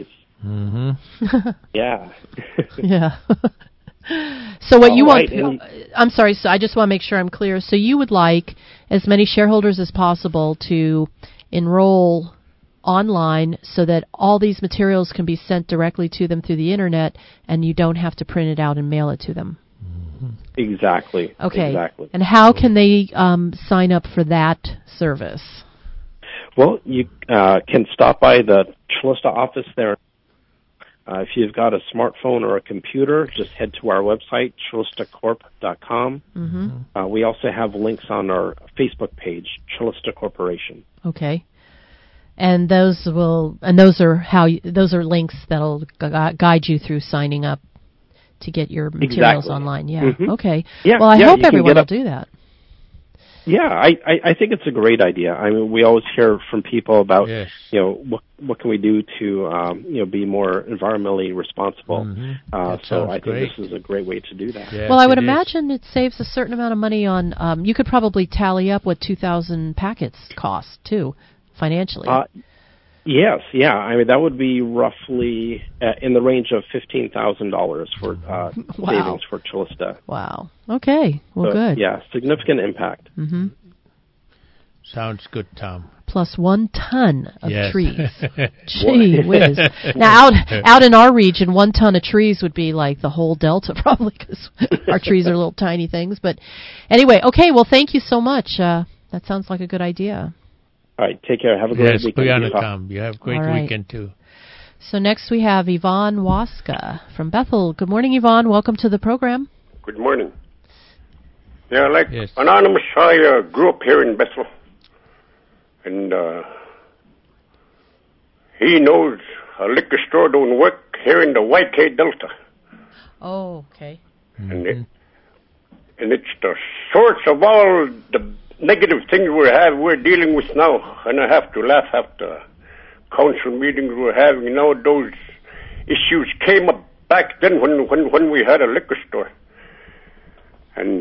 Yeah. Yeah. So what you want, I'm sorry, so I just want to make sure I'm clear. So you would like as many shareholders as possible to enroll online so that all these materials can be sent directly to them through the internet and you don't have to print it out and mail it to them. Exactly. Okay. Exactly. And how can they sign up for that service? Well, you can stop by the Chilista office there. If you've got a smartphone or a computer, just head to our website, chilistacorp.com. We also have links on our Facebook page, Chilista Corporation. Okay. And those are links that'll guide you through signing up to get your materials online. Yeah. Okay. Yeah, well, I hope everyone will do that. Yeah, I think it's a great idea. I mean, we always hear from people about, what can we do to, be more environmentally responsible. So I think this is a great way to do that. Yes, well, I would imagine it saves a certain amount of money on, you could probably tally up what 2,000 packets cost, too, financially. Yes, yeah. I mean, that would be roughly in the range of $15,000 for savings for Chilista. Wow. Okay. Well, good. Yeah, significant impact. Sounds good, Tom. Plus 1 ton of trees. Gee whiz. Now, out in our region, 1 ton of trees would be like the whole delta, probably, because our trees are little tiny things. But anyway, okay. Well, thank you so much. That sounds like a good idea. All right, take care. Have a great weekend. Tom. You have a great weekend, too. So next we have Yvonne Waska from Bethel. Good morning, Yvonne. Welcome to the program. Good morning. Yeah, Anonymous, I grew up here in Bethel. And he knows a liquor store don't work here in the YK Delta. Oh, okay. And it's the source of all the negative things we're dealing with now, and I have to laugh at the council meetings we're having now. Those issues came up back then when we had a liquor store, and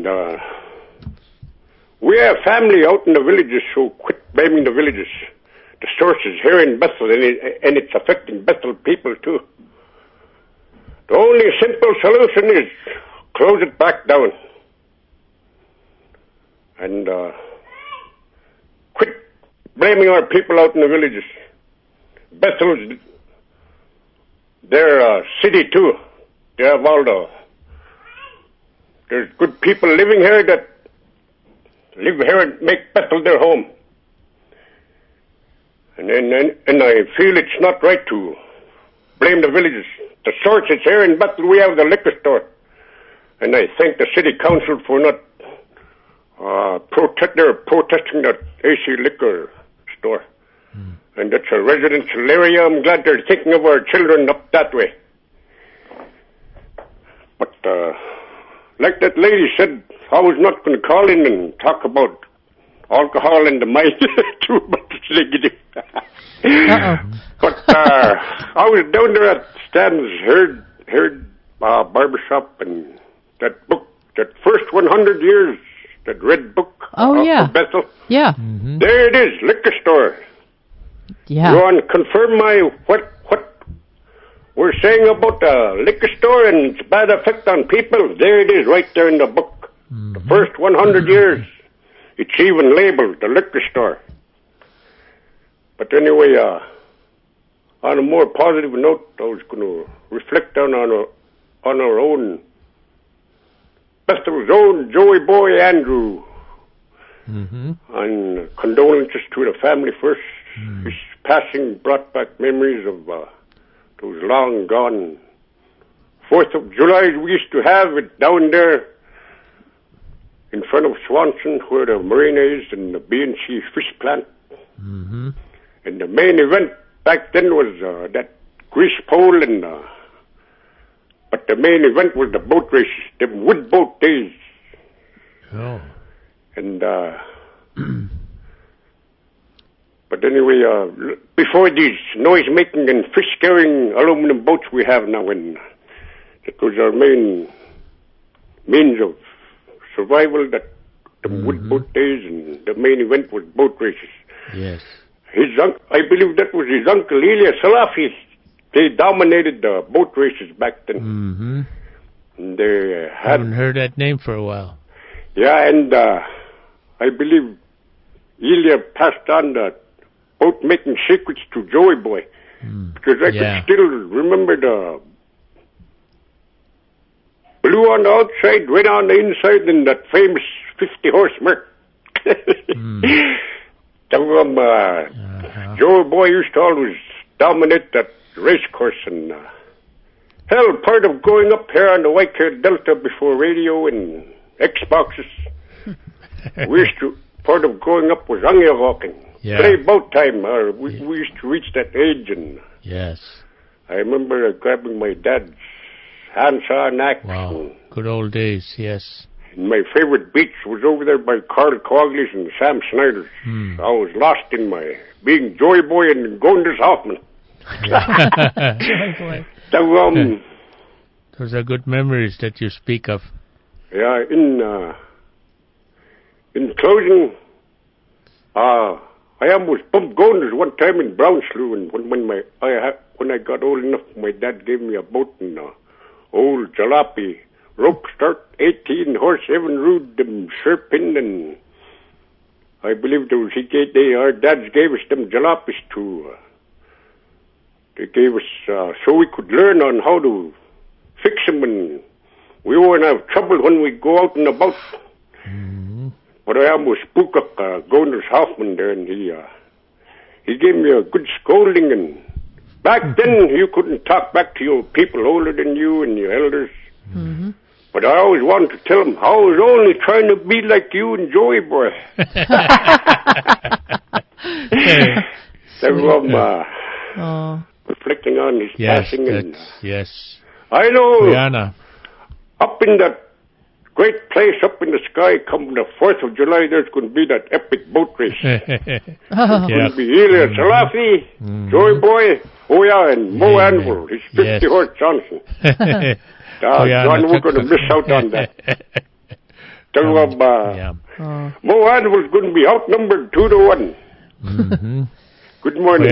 we have family out in the villages, so quit blaming the villages. The source is here in Bethel, and it's affecting Bethel people too. The only simple solution is close it back down. And quit blaming our people out in the villages. Bethel's their city too. They have there's good people living here that live here and make Bethel their home. And I feel it's not right to blame the villages. The source is here in Bethel. We have the liquor store. And I thank the city council for not protesting that AC liquor store. And that's a residential area. I'm glad they're thinking of our children up that way. But, like that lady said, I was not going to call in and talk about alcohol in the mind too much negative. But, I was down there at Stan's Heard Barbershop, and that book, that first 100 years, that red book. Yeah. Bethel. Yeah. There it is, liquor store. Yeah. You want to confirm what we're saying about the liquor store and its bad effect on people? There it is, right there in the book. The first 100 years. It's even labeled the liquor store. But anyway, on a more positive note, I was going to reflect on our own, Bethel's own Joey Boy Andrew. And condolences to the family first. His passing brought back memories of those long gone 4th of July we used to have it down there in front of Swanson where the marina is and the B&C fish plant. And the main event back then was that grease pole and but the main event was the boat races, the wood boat days. And but anyway, before these noise-making and fish-carrying aluminum boats we have now, and that was our main means of survival, that the wood boat days, and the main event was boat races. Yes. I believe that was his uncle, Elias Salafi. They dominated the boat races back then. And they haven't heard that name for a while. Yeah, and I believe Elia passed on the boat-making secrets to Joey Boy. Because I could still remember the blue on the outside, red on the inside, and that famous 50-horse Merc. Joey Boy used to always dominate that race course. And hell, part of growing up here on the Whitehead Delta before radio and Xboxes, part of growing up was ongya walking. Play boat time. We used to reach that age, and I remember grabbing my dad's handsaw and axe. Wow, good old days, yes. And my favorite beach was over there by Carl Cogley's and Sam Snyder's. I was lost in my being Joy Boy and Gonders Hoffman. Joy Boy. Those are good memories that you speak of. Yeah, in closing, I almost bumped Gonders one time in Brownslough, and when I got old enough, my dad gave me a boat and old jalopy rope start, 18 horse, Evan Rood, them Sherpin, and I believe our dads gave us them jalopies they gave us so we could learn on how to fix them, and we wouldn't have trouble when we go out and about. But I almost spoke up Gonders Hoffman there, and he gave me a good scolding. And back then, you couldn't talk back to your people older than you and your elders. But I always wanted to tell him, I was only trying to be like you and Joey Boy. Reflecting on his passing. And, I know, Rihanna. Up in that great place up in the sky, come the 4th of July, there's going to be that epic boat race. It's going to be Elias Salafi, Joey Boy, and Mo Anvil, his 50-horse Johnson. John, we're going to miss out on that. Mo Anvil's going to be outnumbered 2-1. Good morning,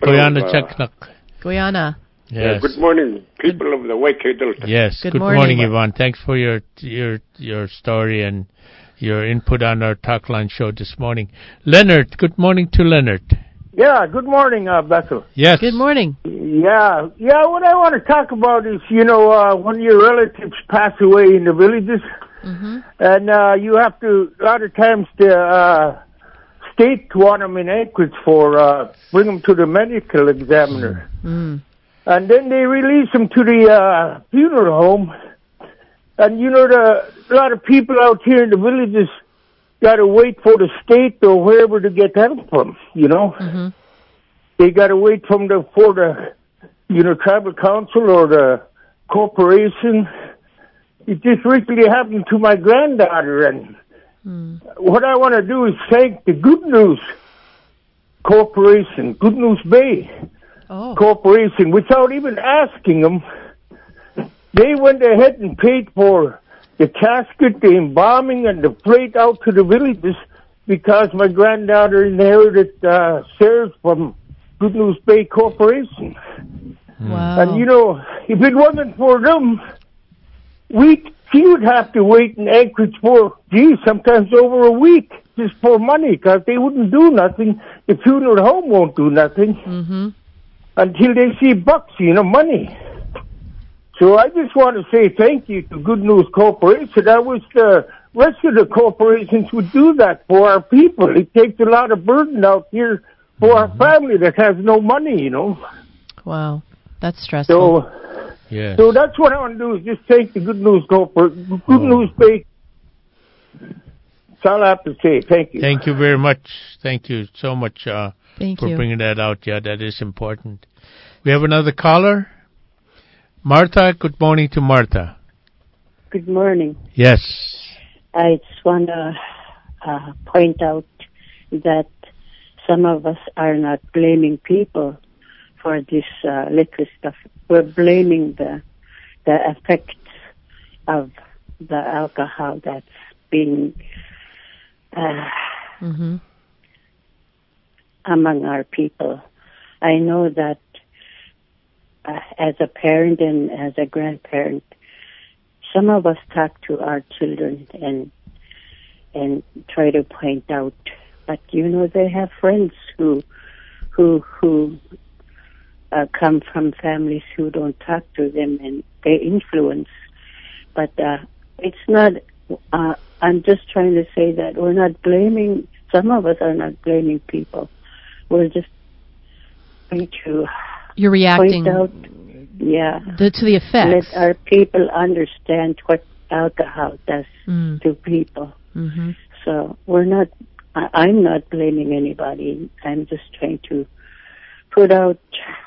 Guyana. Yes. Good morning, people of the Whitehead Delta. Yes, good morning, Yvonne. Thanks for your story and your input on our Talk Line show this morning. Leonard, good morning to Leonard. Yeah, good morning, Bethel. Yes. Good morning. Yeah, what I want to talk about is, when your relatives pass away in the villages, and you have to, a lot of times the state want them in Anchorage for, bring them to the medical examiner. And then they release them to the funeral home. And, a lot of people out here in the villages got to wait for the state or wherever to get help from, they got to wait for the tribal council or the corporation. It just recently happened to my granddaughter, and what I want to do is thank the Good News Corporation, Good News Bay Corporation, without even asking them. They went ahead and paid for the casket, the embalming, and the freight out to the villages because my granddaughter inherited shares from Good News Bay Corporation. Wow. And, if it wasn't for them, she would have to wait in Anchorage for, sometimes over a week just for money because they wouldn't do nothing. The funeral home won't do nothing until they see bucks, money. So I just want to say thank you to Good News Corporation. I wish the rest of the corporations would do that for our people. It takes a lot of burden out here for our family that has no money, Wow, that's stressful. So that's what I want to do is just thank the Good News Corporation, Good News Bay. That's all I have to say. Thank you. Thank you very much. Thank you so much for Thank you. bringing that out. Yeah, that is important. We have another caller. Martha, good morning to Martha. Good morning. Yes. I just want to point out that some of us are not blaming people for this liquor stuff. We're blaming the effects of the alcohol that's being among our people. I know that as a parent and as a grandparent, some of us talk to our children and try to point out, but they have friends who come from families who don't talk to them and they influence. But it's not. I'm just trying to say that we're not blaming. Some of us are not blaming people. We're just trying to. You're reacting point out, to the effects. Let our people understand what alcohol does to people. So we're not. I'm not blaming anybody. I'm just trying to put out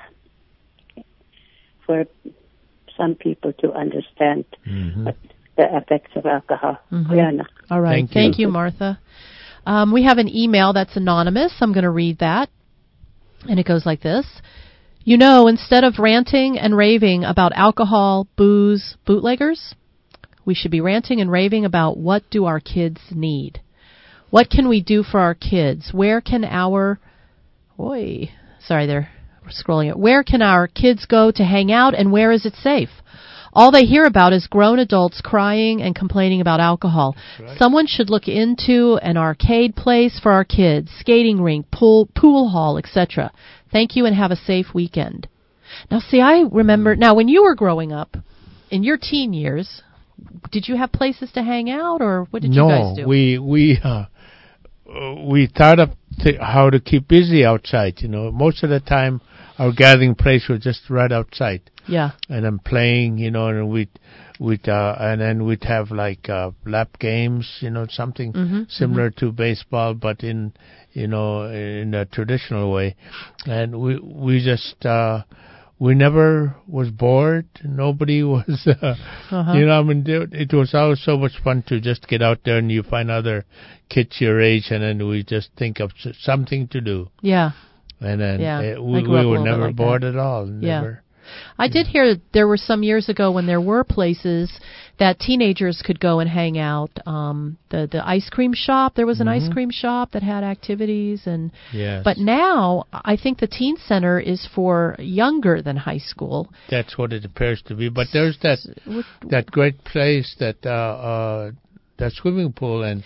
for some people to understand what the effects of alcohol. All right. Thank you, Martha. We have an email that's anonymous. I'm going to read that. And it goes like this. Instead of ranting and raving about alcohol, booze, bootleggers, we should be ranting and raving about what do our kids need. What can we do for our kids? Where can our... they're scrolling it. Where can our kids go to hang out and where is it safe? All they hear about is grown adults crying and complaining about alcohol. Right. Someone should look into an arcade place for our kids, skating rink, pool hall, etc. Thank you and have a safe weekend. Now, see, I remember, when you were growing up, in your teen years, did you have places to hang out or what did you guys do? No, we thought of how to keep busy outside. Most of the time our gathering place was just right outside. Yeah. And I'm playing, and and then we'd have like lap games, something similar to baseball, but in a traditional way. And we just we never was bored. Nobody was, it was always so much fun to just get out there and you find other kids your age, and then we just think of something to do. Yeah. And then we were never bored at all. Never. I did hear there were some years ago when there were places that teenagers could go and hang out. The ice cream shop, there was an ice cream shop that had activities. But now I think the teen center is for younger than high school. That's what it appears to be. But there's that great place, that swimming pool. And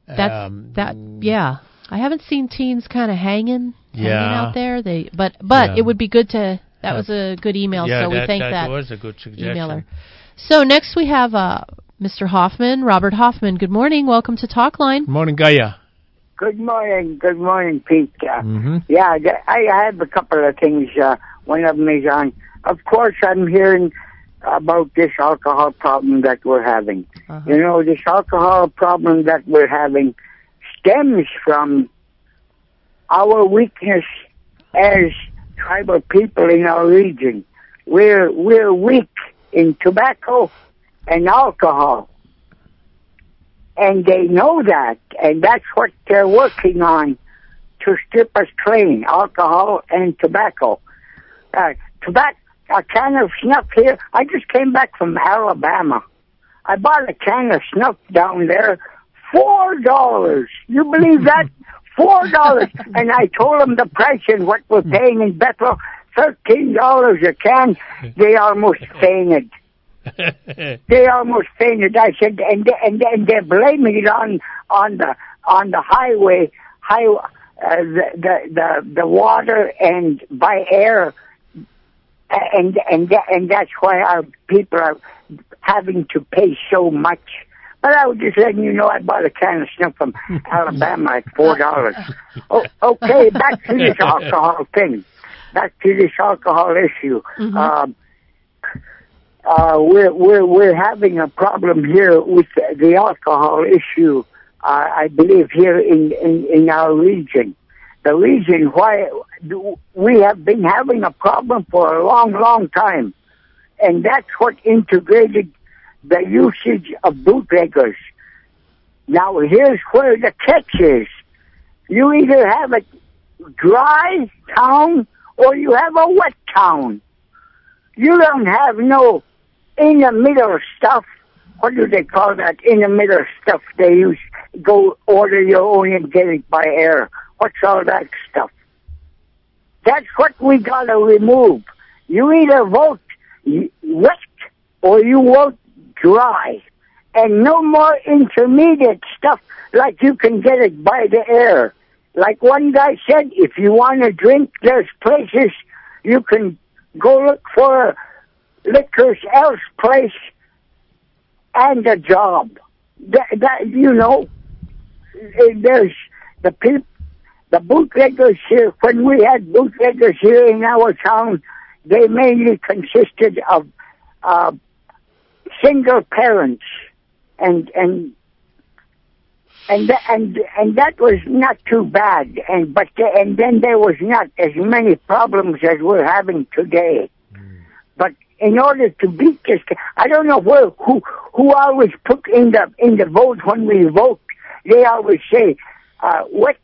I haven't seen teens kind of hanging out there. It would be good to... That was a good email, so we thank that. That was a good suggestion. Emailer. So next we have Mr. Hoffman, Robert Hoffman. Good morning. Welcome to Talkline. Good morning, Gaia. Good morning, Pete. I have a couple of things. One of them is on. Of course, I'm hearing about this alcohol problem that we're having. This alcohol problem that we're having stems from our weakness as tribal people in our region. We're weak in tobacco and alcohol. And they know that, and that's what they're working on to strip us clean, alcohol and tobacco. Tobacco, a can of snuff here. I just came back from Alabama. I bought a can of snuff down there, $4. You believe that? $4. And I told them the price and what we're paying in Bethel, $13 a can. They almost fainted. They almost fainted. I said, and they're blaming it on the highway, the water and by air, and that's why our people are having to pay so much. But I was just letting you know I bought a can of snuff from Alabama at $4. Okay, back to this alcohol thing. Back to this alcohol issue. Mm-hmm. We're having a problem here with the alcohol issue. I believe here in our region. The reason why we have been having a problem for a long time, and that's what integrated the usage of bootleggers. Now here's where the catch is. You either have a dry town or you have a wet town. You don't have no in the middle stuff. What do they call that? In the middle stuff they use. Go order your own and get it by air. What's all that stuff? That's what we gotta remove. You either vote wet or you vote dry. And no more intermediate stuff like you can get it by the air. Like one guy said, if you want to drink, there's places you can go look for a liquor's else place and a job. That you know, there's the bootleggers here. When we had bootleggers here in our town, they mainly consisted of single parents, and that was not too bad. And then there was not as many problems as we're having today. But in order to beat this, I don't know who always put in the vote when we vote. They always say wet,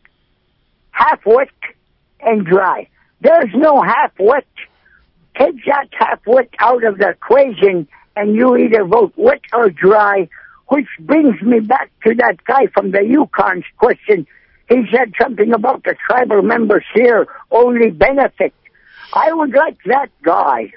half wet, and dry. There's no half wet. Take that half wet out of the equation, and you either vote wet or dry. Which brings me back to that guy from the Yukon's question. He said something about the tribal members here only benefit. I would like that guy.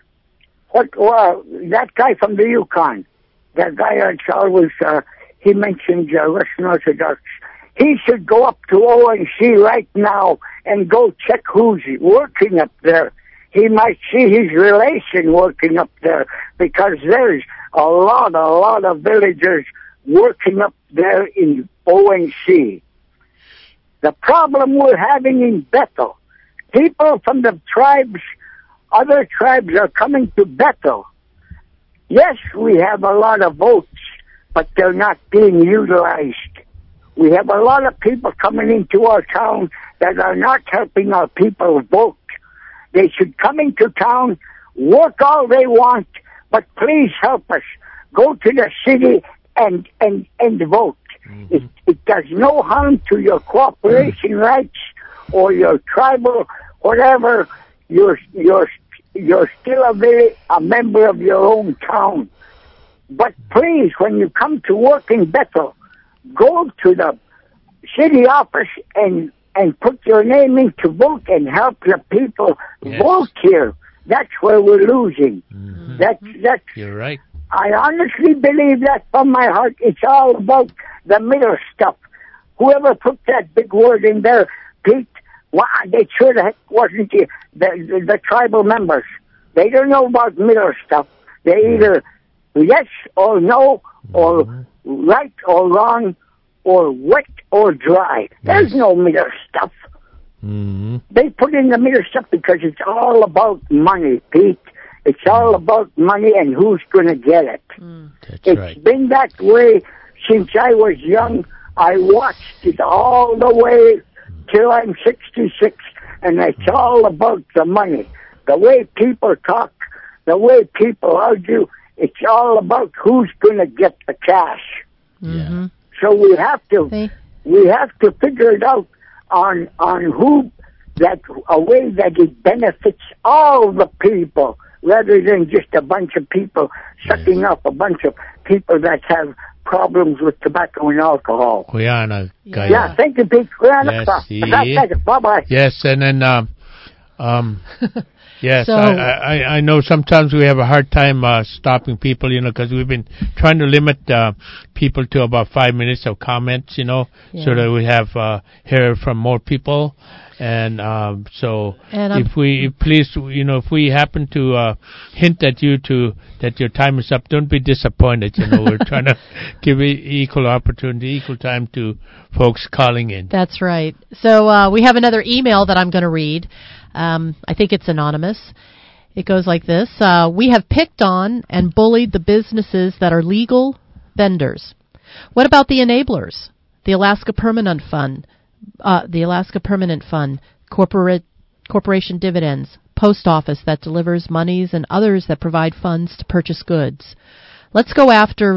That guy from the Yukon. That guy that's always, he mentioned Russian Orthodox. He should go up to ONC right now and go check who's working up there. He might see his relation working up there, because there's a lot of villagers working up there in ONC. The problem we're having in Bethel, people from the tribes, other tribes are coming to Bethel. Yes, we have a lot of votes, but they're not being utilized. We have a lot of people coming into our town that are not helping our people vote. They should come into town, work all they want, but please help us. Go to the city and vote. Mm-hmm. It does no harm to your cooperation rights or your tribal whatever. You're still a member of your own town. But please, when you come to work in Bethel, go to the city office and put your name in to vote and help the people vote here. That's where we're losing. Mm-hmm. That's You're right. I honestly believe that from my heart. It's all about the middle stuff. Whoever put that big word in there, Pete, they sure the heck wasn't the tribal members. They don't know about middle stuff. They either yes or no, or right or wrong, or wet or dry. There's no middle stuff. Mm-hmm. They put in the middle stuff because it's all about money, Pete. It's all about money and who's going to get it. It's been that way since I was young. I watched it all the way till I'm 66, and it's all about the money. The way people talk, the way people argue, it's all about who's going to get the cash. Mm-hmm. So we have to figure it out on who, that a way that it benefits all the people, rather than just a bunch of people sucking up a bunch of people that have problems with tobacco and alcohol. Yeah, thank you, Pete. Bye-bye. Yes, and then, yes, so, I know sometimes we have a hard time stopping people, because we've been trying to limit people to about 5 minutes of comments, so that we have hear from more people. And if we happen to hint at you that your time is up, don't be disappointed. We're trying to give equal opportunity, equal time to folks calling in. That's right. So we have another email that I'm going to read. I think it's anonymous. It goes like this. We have picked on and bullied the businesses that are legal vendors. What about the enablers? The Alaska Permanent Fund, corporation dividends, post office that delivers monies, and others that provide funds to purchase goods. Let's go after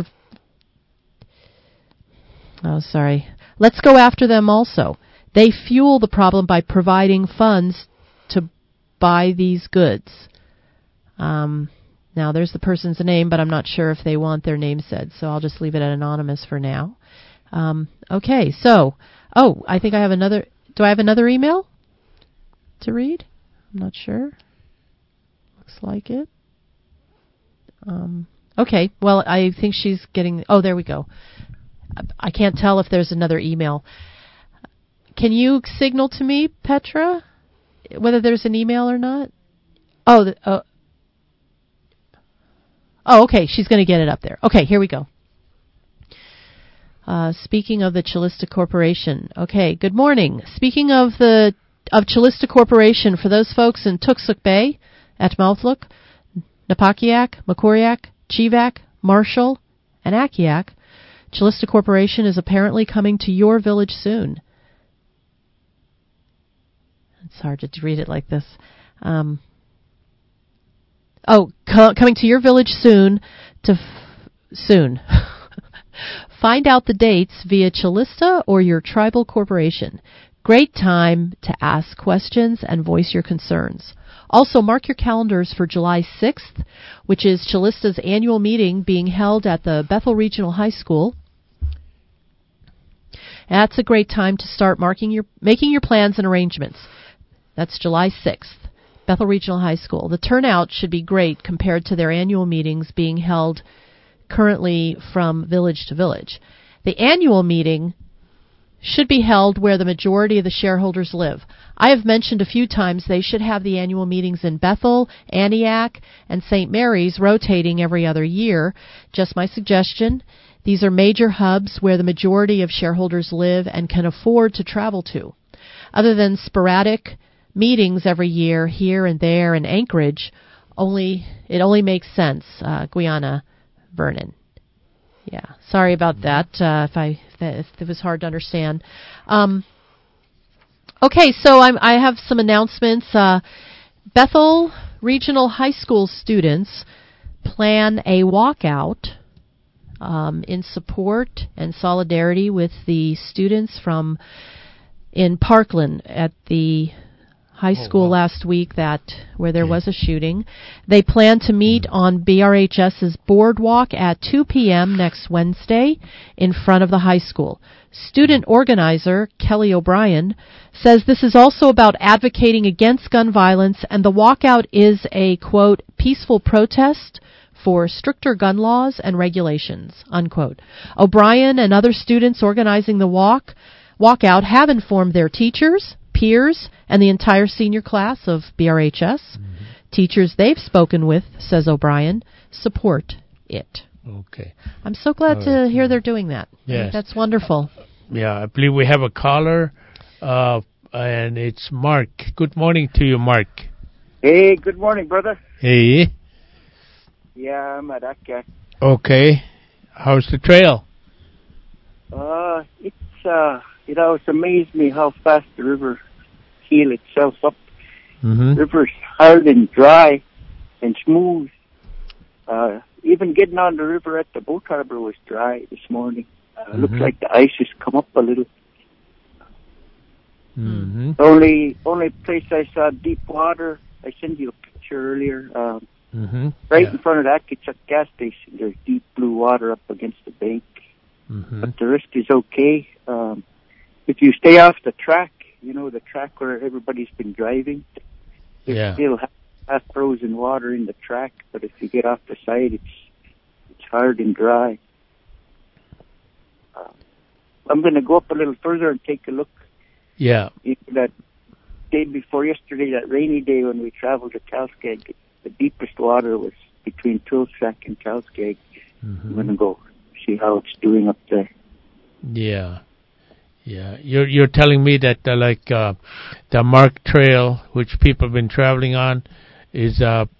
them also. They fuel the problem by providing funds to buy these goods. Now, there's the person's name, but I'm not sure if they want their name said, so I'll just leave it at anonymous for now. Okay, so, I think I have another. Do I have another email to read? I'm not sure. Looks like it. Okay, well, I think she's getting... Oh, there we go. I can't tell if there's another email. Can you signal to me, Petra, whether there's an email or not? Okay, she's going to get it up there. Okay, here we go. Speaking of the Chilista Corporation. Okay, good morning. Speaking of Chilista Corporation, for those folks in Tuxuk Bay, Atmalthuk, Napakiak, Makoriak, Chivak, Marshall, and Akiak, Chilista Corporation is apparently coming to your village soon. It's hard to read it like this. Coming to your village soon soon. Find out the dates via Chilista or your tribal corporation. Great time to ask questions and voice your concerns. Also, mark your calendars for July 6th, which is Chilista's annual meeting being held at the Bethel Regional High School. That's a great time to start making your plans and arrangements. That's July 6th, Bethel Regional High School. The turnout should be great compared to their annual meetings being held currently from village to village. The annual meeting should be held where the majority of the shareholders live. I have mentioned a few times they should have the annual meetings in Bethel, Antioch, and St. Mary's rotating every other year. Just my suggestion. These are major hubs where the majority of shareholders live and can afford to travel to. Other than sporadic meetings every year here and there in Anchorage, it only makes sense. Guyana, Vernon. Yeah, sorry about that. If it was hard to understand. Okay, so I have some announcements. Bethel Regional High School students plan a walkout in support and solidarity with the students in Parkland at the high school last week where there was a shooting. They plan to meet on BRHS's boardwalk at 2 p.m. next Wednesday in front of the high school. Student organizer Kelly O'Brien says this is also about advocating against gun violence, and the walkout is a, quote, peaceful protest for stricter gun laws and regulations, unquote. O'Brien and other students organizing the walkout have informed their teachers, peers, and the entire senior class of BRHS. Mm-hmm. Teachers they've spoken with, says O'Brien, support it. Okay. I'm so glad to hear they're doing that. Yes. That's wonderful. Yeah, I believe we have a caller, and it's Mark. Good morning to you, Mark. Hey, good morning, brother. Hey. Yeah, I'm at Akiak. Okay. How's the trail? It's amazed me how fast the river heal itself up. River's hard and dry and smooth. Even getting on the river at the boat harbor was dry this morning. Looks like the ice has come up a little. Only place I saw deep water, I sent you a picture earlier. Right in front of the Akichuk gas station, there's deep blue water up against the bank. But the rest is okay. If you stay off the track, the track where everybody's been driving, there's still half frozen water in the track, but if you get off the side, it's hard and dry. I'm going to go up a little further and take a look. Yeah. That day before yesterday, that rainy day when we traveled to Calskag, the deepest water was between Tulsak and Calskag. I'm going to go see how it's doing up there. Yeah. Yeah. You're telling me that the Mark Trail, which people have been traveling on, is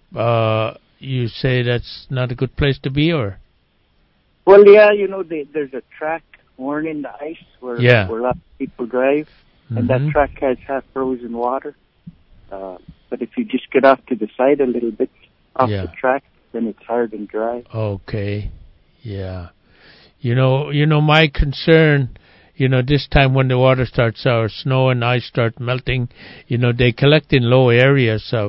you say that's not a good place to be, or? Well, yeah, there's a track worn in the ice where a lot of people drive, and that track has half frozen water. But if you just get off to the side a little bit off the track, then it's hard and dry. Okay. Yeah. My concern, this time when the water starts, or snow and ice start melting, they collect in low areas of,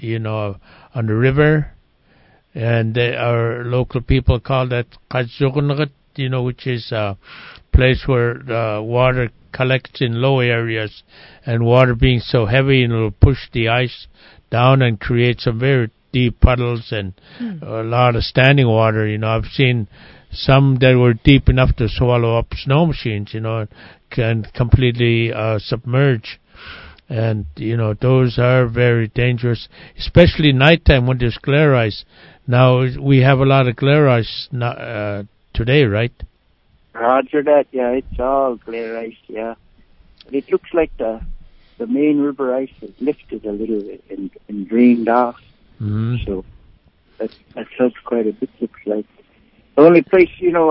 on the river, and our local people call that Kazugungat, which is a place where water collects in low areas, and water being so heavy, it'll push the ice down and create some very deep puddles and a lot of standing water. I've seen some that were deep enough to swallow up snow machines, can completely submerge. And, those are very dangerous, especially nighttime when there's glare ice. Now, we have a lot of glare ice today, right? Roger that, yeah, it's all glare ice, yeah. But it looks like the main river ice has lifted a little and drained off. So that's helped quite a bit, looks like. The only place,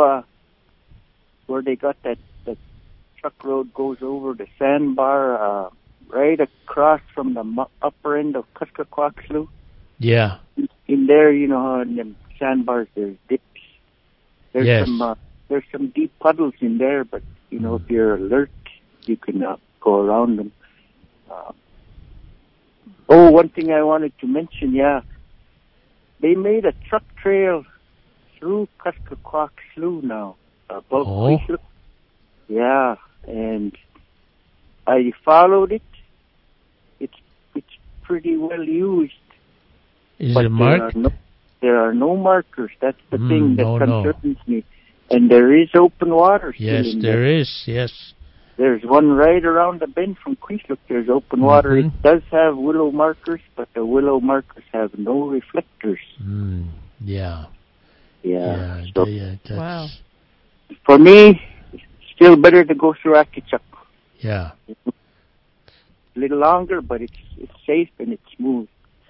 where they got that truck road goes over the sandbar, right across from the upper end of Kuskakwak Slough. Yeah. In there, on them sandbars, there's dips. There's some deep puddles in there, but, if you're alert, you can go around them. One thing I wanted to mention, they made a truck trail through Kuskakwak Slough now, above Queenslook. Yeah, and I followed it. It's pretty well used. Is it marked? There are no markers. That's the thing that concerns me. And there is open water still in there. There is, yes. There's one right around the bend from Queenslook. There's open water. It does have willow markers, but the willow markers have no reflectors. Yeah. So, wow. For me, it's still better to go through Akichuk. Yeah. A little longer, but it's safe and it's smooth.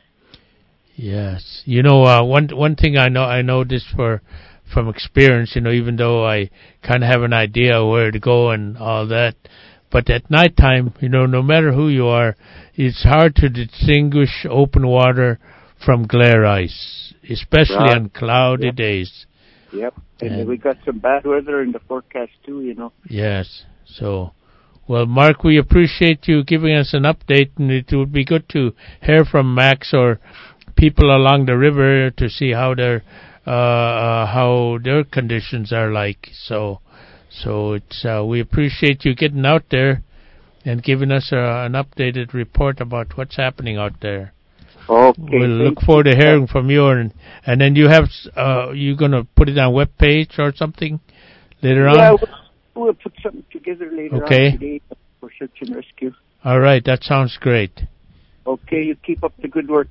Yes. One thing I know this from experience, even though I kind of have an idea where to go and all that, but at nighttime, no matter who you are, it's hard to distinguish open water from glare ice, especially on cloudy days. Yep, and we got some bad weather in the forecast too, Yes, so, well, Mark, we appreciate you giving us an update, and it would be good to hear from Max or people along the river to see how their conditions are like. So it's we appreciate you getting out there and giving us an updated report about what's happening out there. Okay. We'll look forward to hearing from you, and then you have you gonna put it on web page or something later on. Yeah, we'll put something together later on today for search and rescue. All right, that sounds great. Okay, you keep up the good work.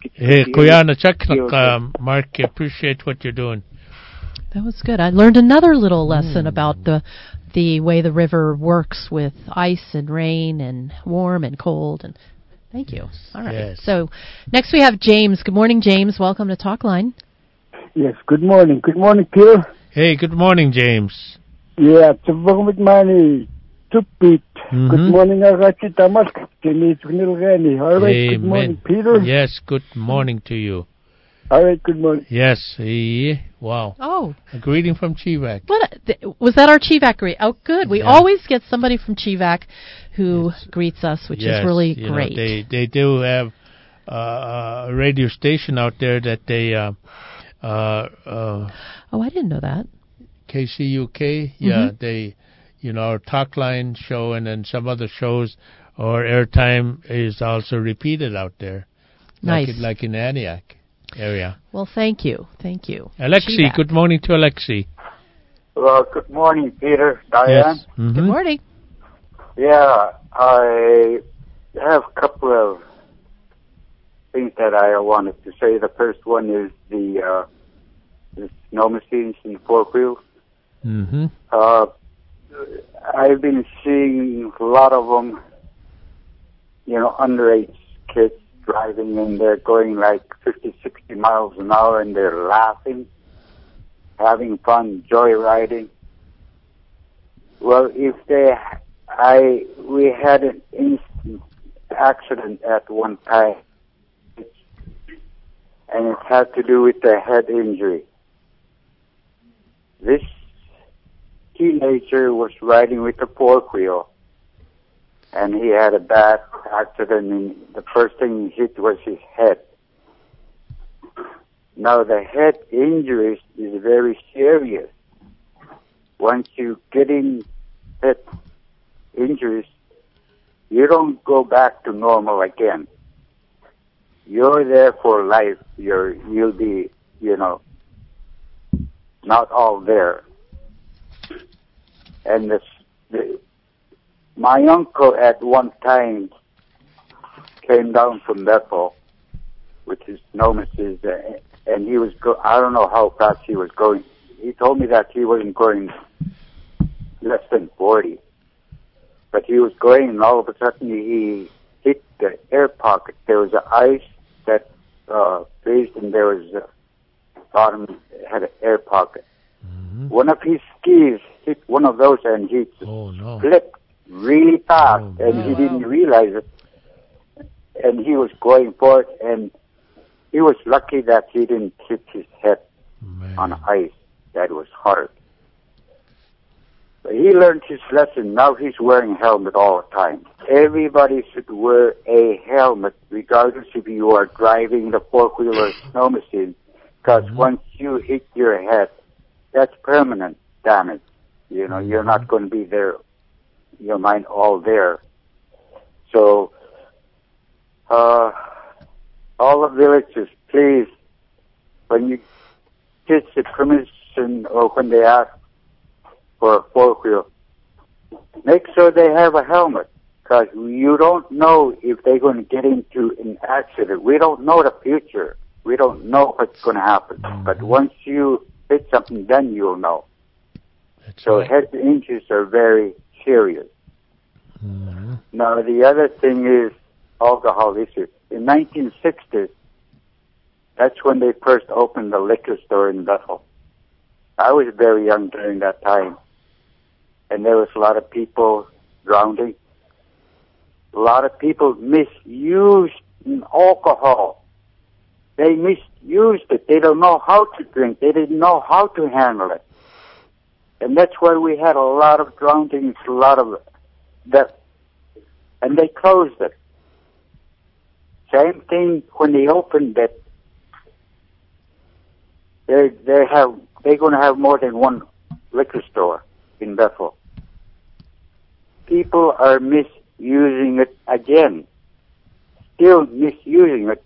Mark, appreciate what you're doing. That was good. I learned another little lesson about the way the river works with ice and rain and warm and cold. And thank you. All right. Yes. So next we have James. Good morning, James. Welcome to Talkline. Yes, good morning. Good morning, Pierre. Hey, good morning, James. Yeah, tabang with money. Tupit. Mm-hmm. Good morning, Agachi Tamas. All right, Amen. good morning, Peter. Yes, good morning to you. All right, good morning. Yes, wow. Oh. A greeting from Chivac. Was that our Chivac greet? Oh, good. We always get somebody from Chivac who greets us, which is really great. They do have a radio station out there that they... oh, I didn't know that. KCUK, yeah, they... our talk line show and then some other shows or airtime is also repeated out there. Nice. Like in Antioch area. Well, thank you. Thank you. Alexi, Chivac. good morning to Alexi. Well, good morning, Peter, Diane. Yes. Mm-hmm. Good morning. Yeah, I have a couple of things that I wanted to say. The first one is the snow machines and four-wheel. Mm-hmm. I've been seeing a lot of them, underage kids driving and they're going like 50, 60 miles an hour and they're laughing, having fun, joyriding. Well, we had an instant accident at one time and it had to do with the head injury. This teenager was riding with a four-wheel and he had a bad accident and the first thing he hit was his head. Now the head injuries is very serious. Once you get in head injuries, you don't go back to normal again. You're there for life. You'll be, not all there. And my uncle at one time came down from Bethel with his nomases, and he was I don't know how fast he was going. He told me that he wasn't going less than 40. But he was going, and all of a sudden he hit the air pocket. There was ice that freezed, and there was bottom had an air pocket. Mm-hmm. One of his skis hit one of those, and he flipped really fast, and he didn't realize it. And he was going for it, and he was lucky that he didn't hit his head on ice. That was hard. But he learned his lesson. Now he's wearing a helmet all the time. Everybody should wear a helmet, regardless if you are driving the four-wheel or snow machine, because once you hit your head, that's permanent damage. You're not going to be there, your mind all there. So, all the villages, please, when you get the permission or when they ask for a four-wheel, make sure they have a helmet, because you don't know if they're going to get into an accident. We don't know the future. We don't know what's going to happen. But once you hit something, then you'll know. Head injuries are very serious. Mm-hmm. Now, the other thing is alcohol issues. In 1960s, that's when they first opened the liquor store in Bethel. I was very young during that time, and there was a lot of people drowning. A lot of people misused alcohol. They misused it. They don't know how to drink. They didn't know how to handle it. And that's why we had a lot of drownings, a lot of death. And they closed it. Same thing when they opened it. They're going to have more than one liquor store in Bethel. People are misusing it again. Still misusing it.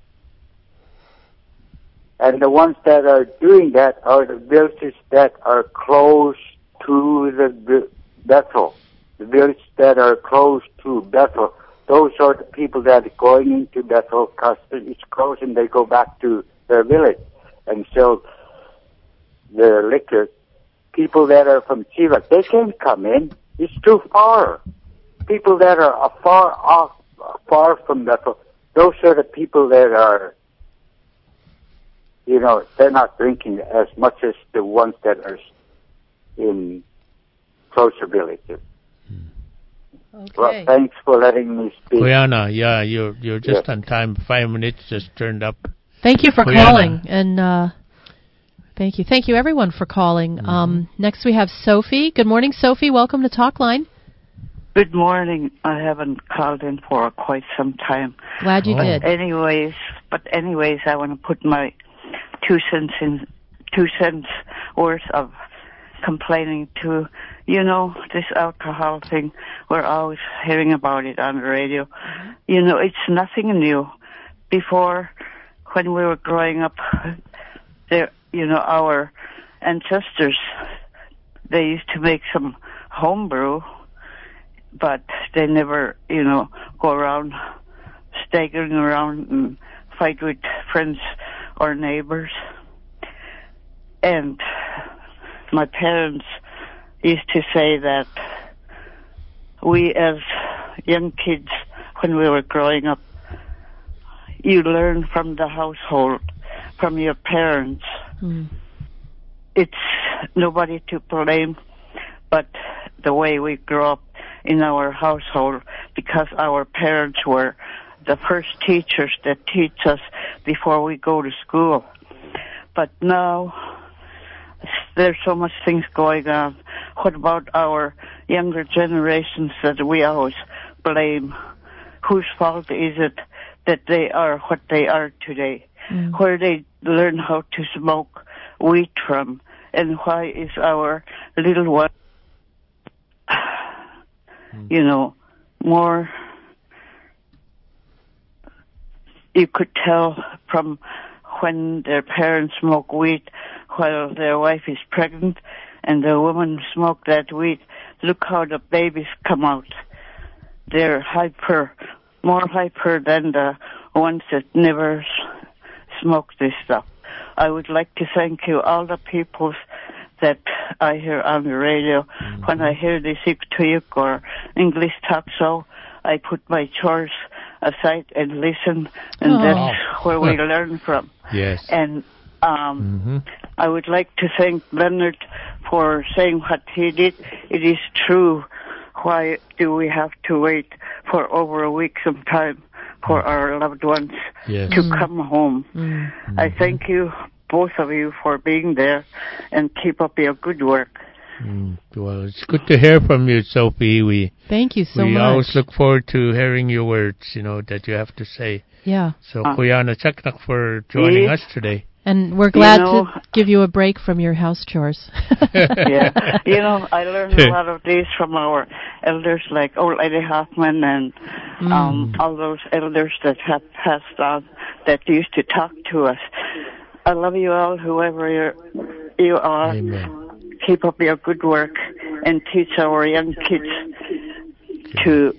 And the ones that are doing that are the villages that are close to the Bethel. The villages that are close to Bethel. Those are the people that are going into Bethel because it's close and they go back to their village and sell their liquor. People that are from Chivac, they can't come in. It's too far. People that are far from Bethel, those are the people that are, they're not drinking as much as the ones that are in closer villages. Okay. Well, thanks for letting me speak. Kuyana, you're just on time. 5 minutes just turned up. Thank you for calling, and thank you everyone for calling. Next we have Sophie. Good morning, Sophie. Welcome to Talkline. Good morning. I haven't called in for quite some time. Glad you did. Anyways, I want to put my 2 cents worth of complaining to, this alcohol thing. We're always hearing about it on the radio. It's nothing new. Before, when we were growing up, there, our ancestors, they used to make some homebrew, but they never, go around staggering around and fight with friends or neighbors. And my parents used to say that we as young kids, when we were growing up, you learn from the household, from your parents. It's nobody to blame but the way we grew up in our household, because our parents were the first teachers that teach us before we go to school. But now there's so much things going on. What about our younger generations that we always blame? Whose fault is it that they are what they are today? Where they learn how to smoke weed from? And why is our little one, more, you could tell from when their parents smoke weed while their wife is pregnant and the woman smoke that weed, look how the babies come out. They're more hyper than the ones that never smoke this stuff. I would like to thank you, all the people that I hear on the radio. When I hear the Siktuyuk or English talk show, I put my chores aside and listen, and that's where we learn from. Yes. And I would like to thank Leonard for saying what he did. It is true. Why do we have to wait for over a week sometime for our loved ones to come home? I thank you, both of you, for being there, and keep up your good work. Well, it's good to hear from you, Sophie. Thank you so much. We always look forward to hearing your words, that you have to say. Yeah. So, Kuyana Chaknak for joining us today. And we're glad to give you a break from your house chores. Yeah. I learned a lot of these from our elders like Old Lady Hoffman and all those elders that have passed on that used to talk to us. I love you all, whoever you are. Amen. Keep up your good work and teach our young kids to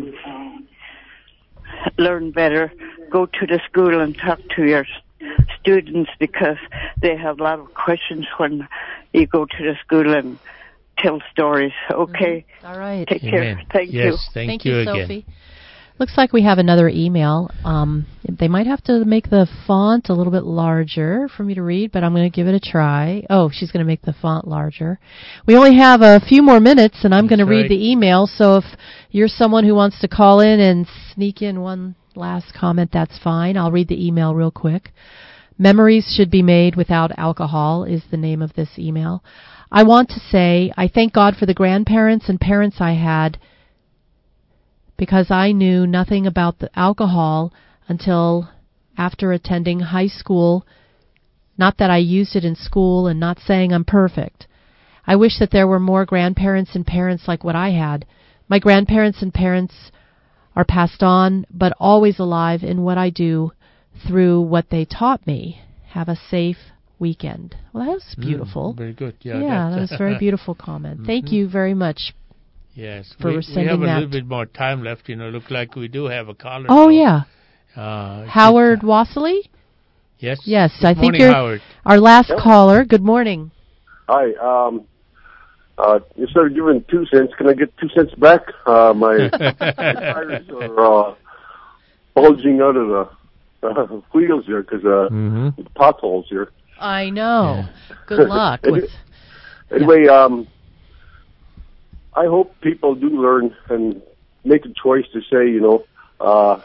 learn better. Go to the school and talk to your students, because they have a lot of questions when you go to the school and tell stories. Okay. All right. Take care. Thank you. Thank you again. Sophie. Looks like we have another email. They might have to make the font a little bit larger for me to read, but I'm going to give it a try. Oh, she's going to make the font larger. We only have a few more minutes, and I'm going to read the email. So if you're someone who wants to call in and sneak in one last comment, that's fine. I'll read the email real quick. Memories should be made without alcohol is the name of this email. I want to say I thank God for the grandparents and parents I had, because I knew nothing about the alcohol until after attending high school. Not that I used it in school, and not saying I'm perfect. I wish that there were more grandparents and parents like what I had. My grandparents and parents are passed on, but always alive in what I do through what they taught me. Have a safe weekend. Well, that was beautiful. Very good. Yeah, that was a very beautiful comment. Thank you very much. Yes, for sending we have that. a little bit more time left. Look like we do have a caller. Oh, now. yeah. Howard Wassley? Yes. Yes, Good I think morning, you're Howard. Our last caller. Good morning. Hi. Instead of giving 2 cents, can I get 2 cents back? My tires are bulging out of the wheels here because potholes here. I know. Yeah. Good luck. Anyway, I hope people do learn and make a choice to say, you know, how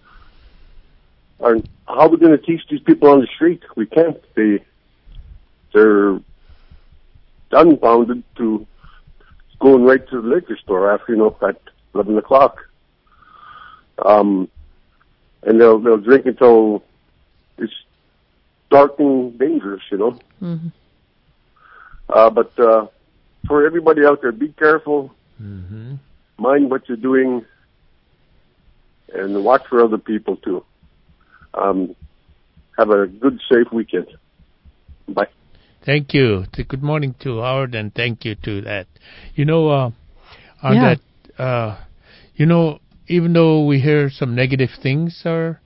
are we going to teach these people on the street? We can't. They're unbounded to going right to the liquor store after, you know, at 11 o'clock. And they'll drink until it's dark and dangerous, you know. Mm-hmm. But for everybody out there, be careful. Mm-hmm. Mind what you're doing, and watch for other people too. Have a good, safe weekend. Bye. Thank you. Good morning to Howard, and thank you to that. You know, that, you know, even though we hear some negative things, sir,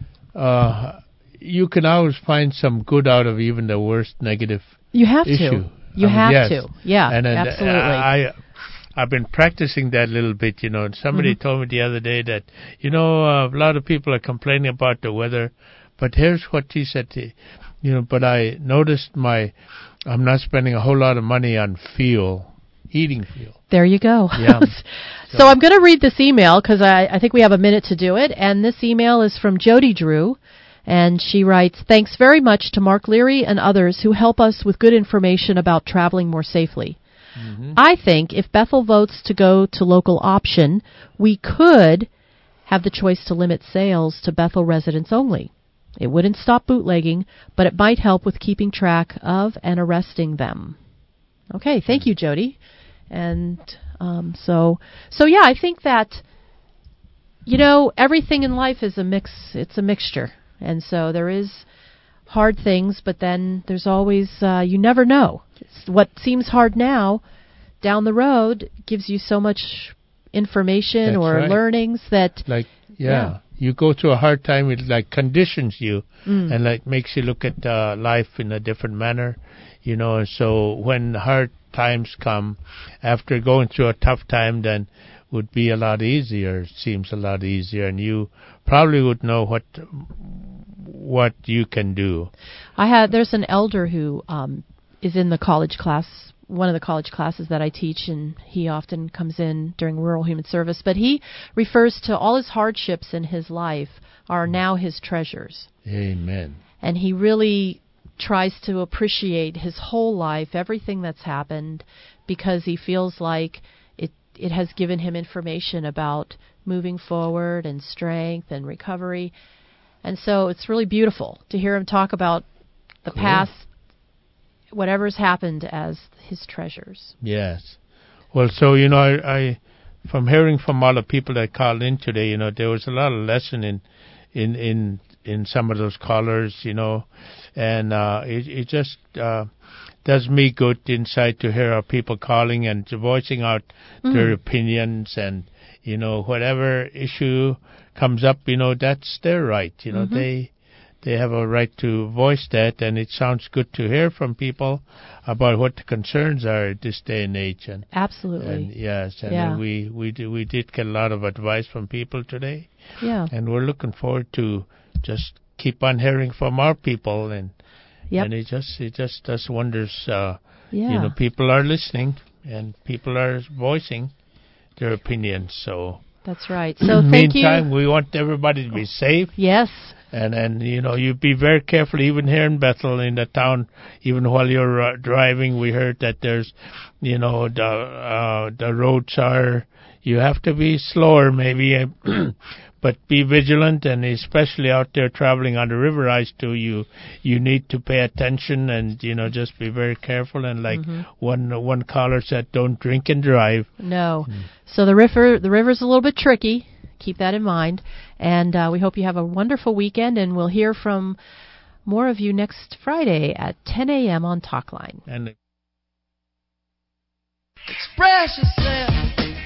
you can always find some good out of even the worst negative You have issue. to. You have yes. to. Yeah, and absolutely. I've been practicing that a little bit, you know, and somebody told me the other day that, you know, a lot of people are complaining about the weather, but here's what he said, you know, but I noticed I'm not spending a whole lot of money on heating fuel. There you go. Yeah. So I'm going to read this email because I think we have a minute to do it, and this email is from Jody Drew. And she writes, thanks very much to Mark Leary and others who help us with good information about traveling more safely. Mm-hmm. I think if Bethel votes to go to local option, we could have the choice to limit sales to Bethel residents only. It wouldn't stop bootlegging, but it might help with keeping track of and arresting them. Okay, thank you, Jody. And so yeah, I think that, you know, everything in life is a mix. It's a mixture. And so there is hard things, but then there's always, you never know. What seems hard now, down the road, gives you so much information learnings that... You go through a hard time, it like conditions you and like makes you look at life in a different manner, you know. So when hard times come, after going through a tough time, then would be a lot easier. It seems a lot easier, and you probably would know what you can do. There's an elder who is in the college class, one of the college classes that I teach, and he often comes in during Rural Human Service, but he refers to all his hardships in his life are now his treasures. Amen. And he really tries to appreciate his whole life, everything that's happened, because he feels like it has given him information about moving forward and strength and recovery. And so it's really beautiful to hear him talk about the past, whatever's happened, as his treasures. Yes. Well, so, you know, I from hearing from all the people that called in today, you know, there was a lot of lesson in some of those callers, you know, and it just does me good inside to hear our people calling and voicing out their opinions, and, you know, whatever issue comes up, you know, that's their right. You know, they have a right to voice that, and it sounds good to hear from people about what the concerns are at this day and age. And absolutely. And yes, and we did get a lot of advice from people today. Yeah. And we're looking forward to just keep on hearing from our people, and and it just does wonders. You know, people are listening and people are voicing their opinions. So that's right. So thank you. Meantime, we want everybody to be safe. Yes. And you know, you be very careful. Even here in Bethel, in the town, even while you're driving, we heard that there's, you know, the roads are. You have to be slower, maybe, but be vigilant, and especially out there traveling on the river ice too. You need to pay attention, and, you know, just be very careful. And like one caller said, don't drink and drive. No. So the river's a little bit tricky. Keep that in mind. And we hope you have a wonderful weekend, and we'll hear from more of you next Friday at 10 a.m. on Talkline. And express yourself.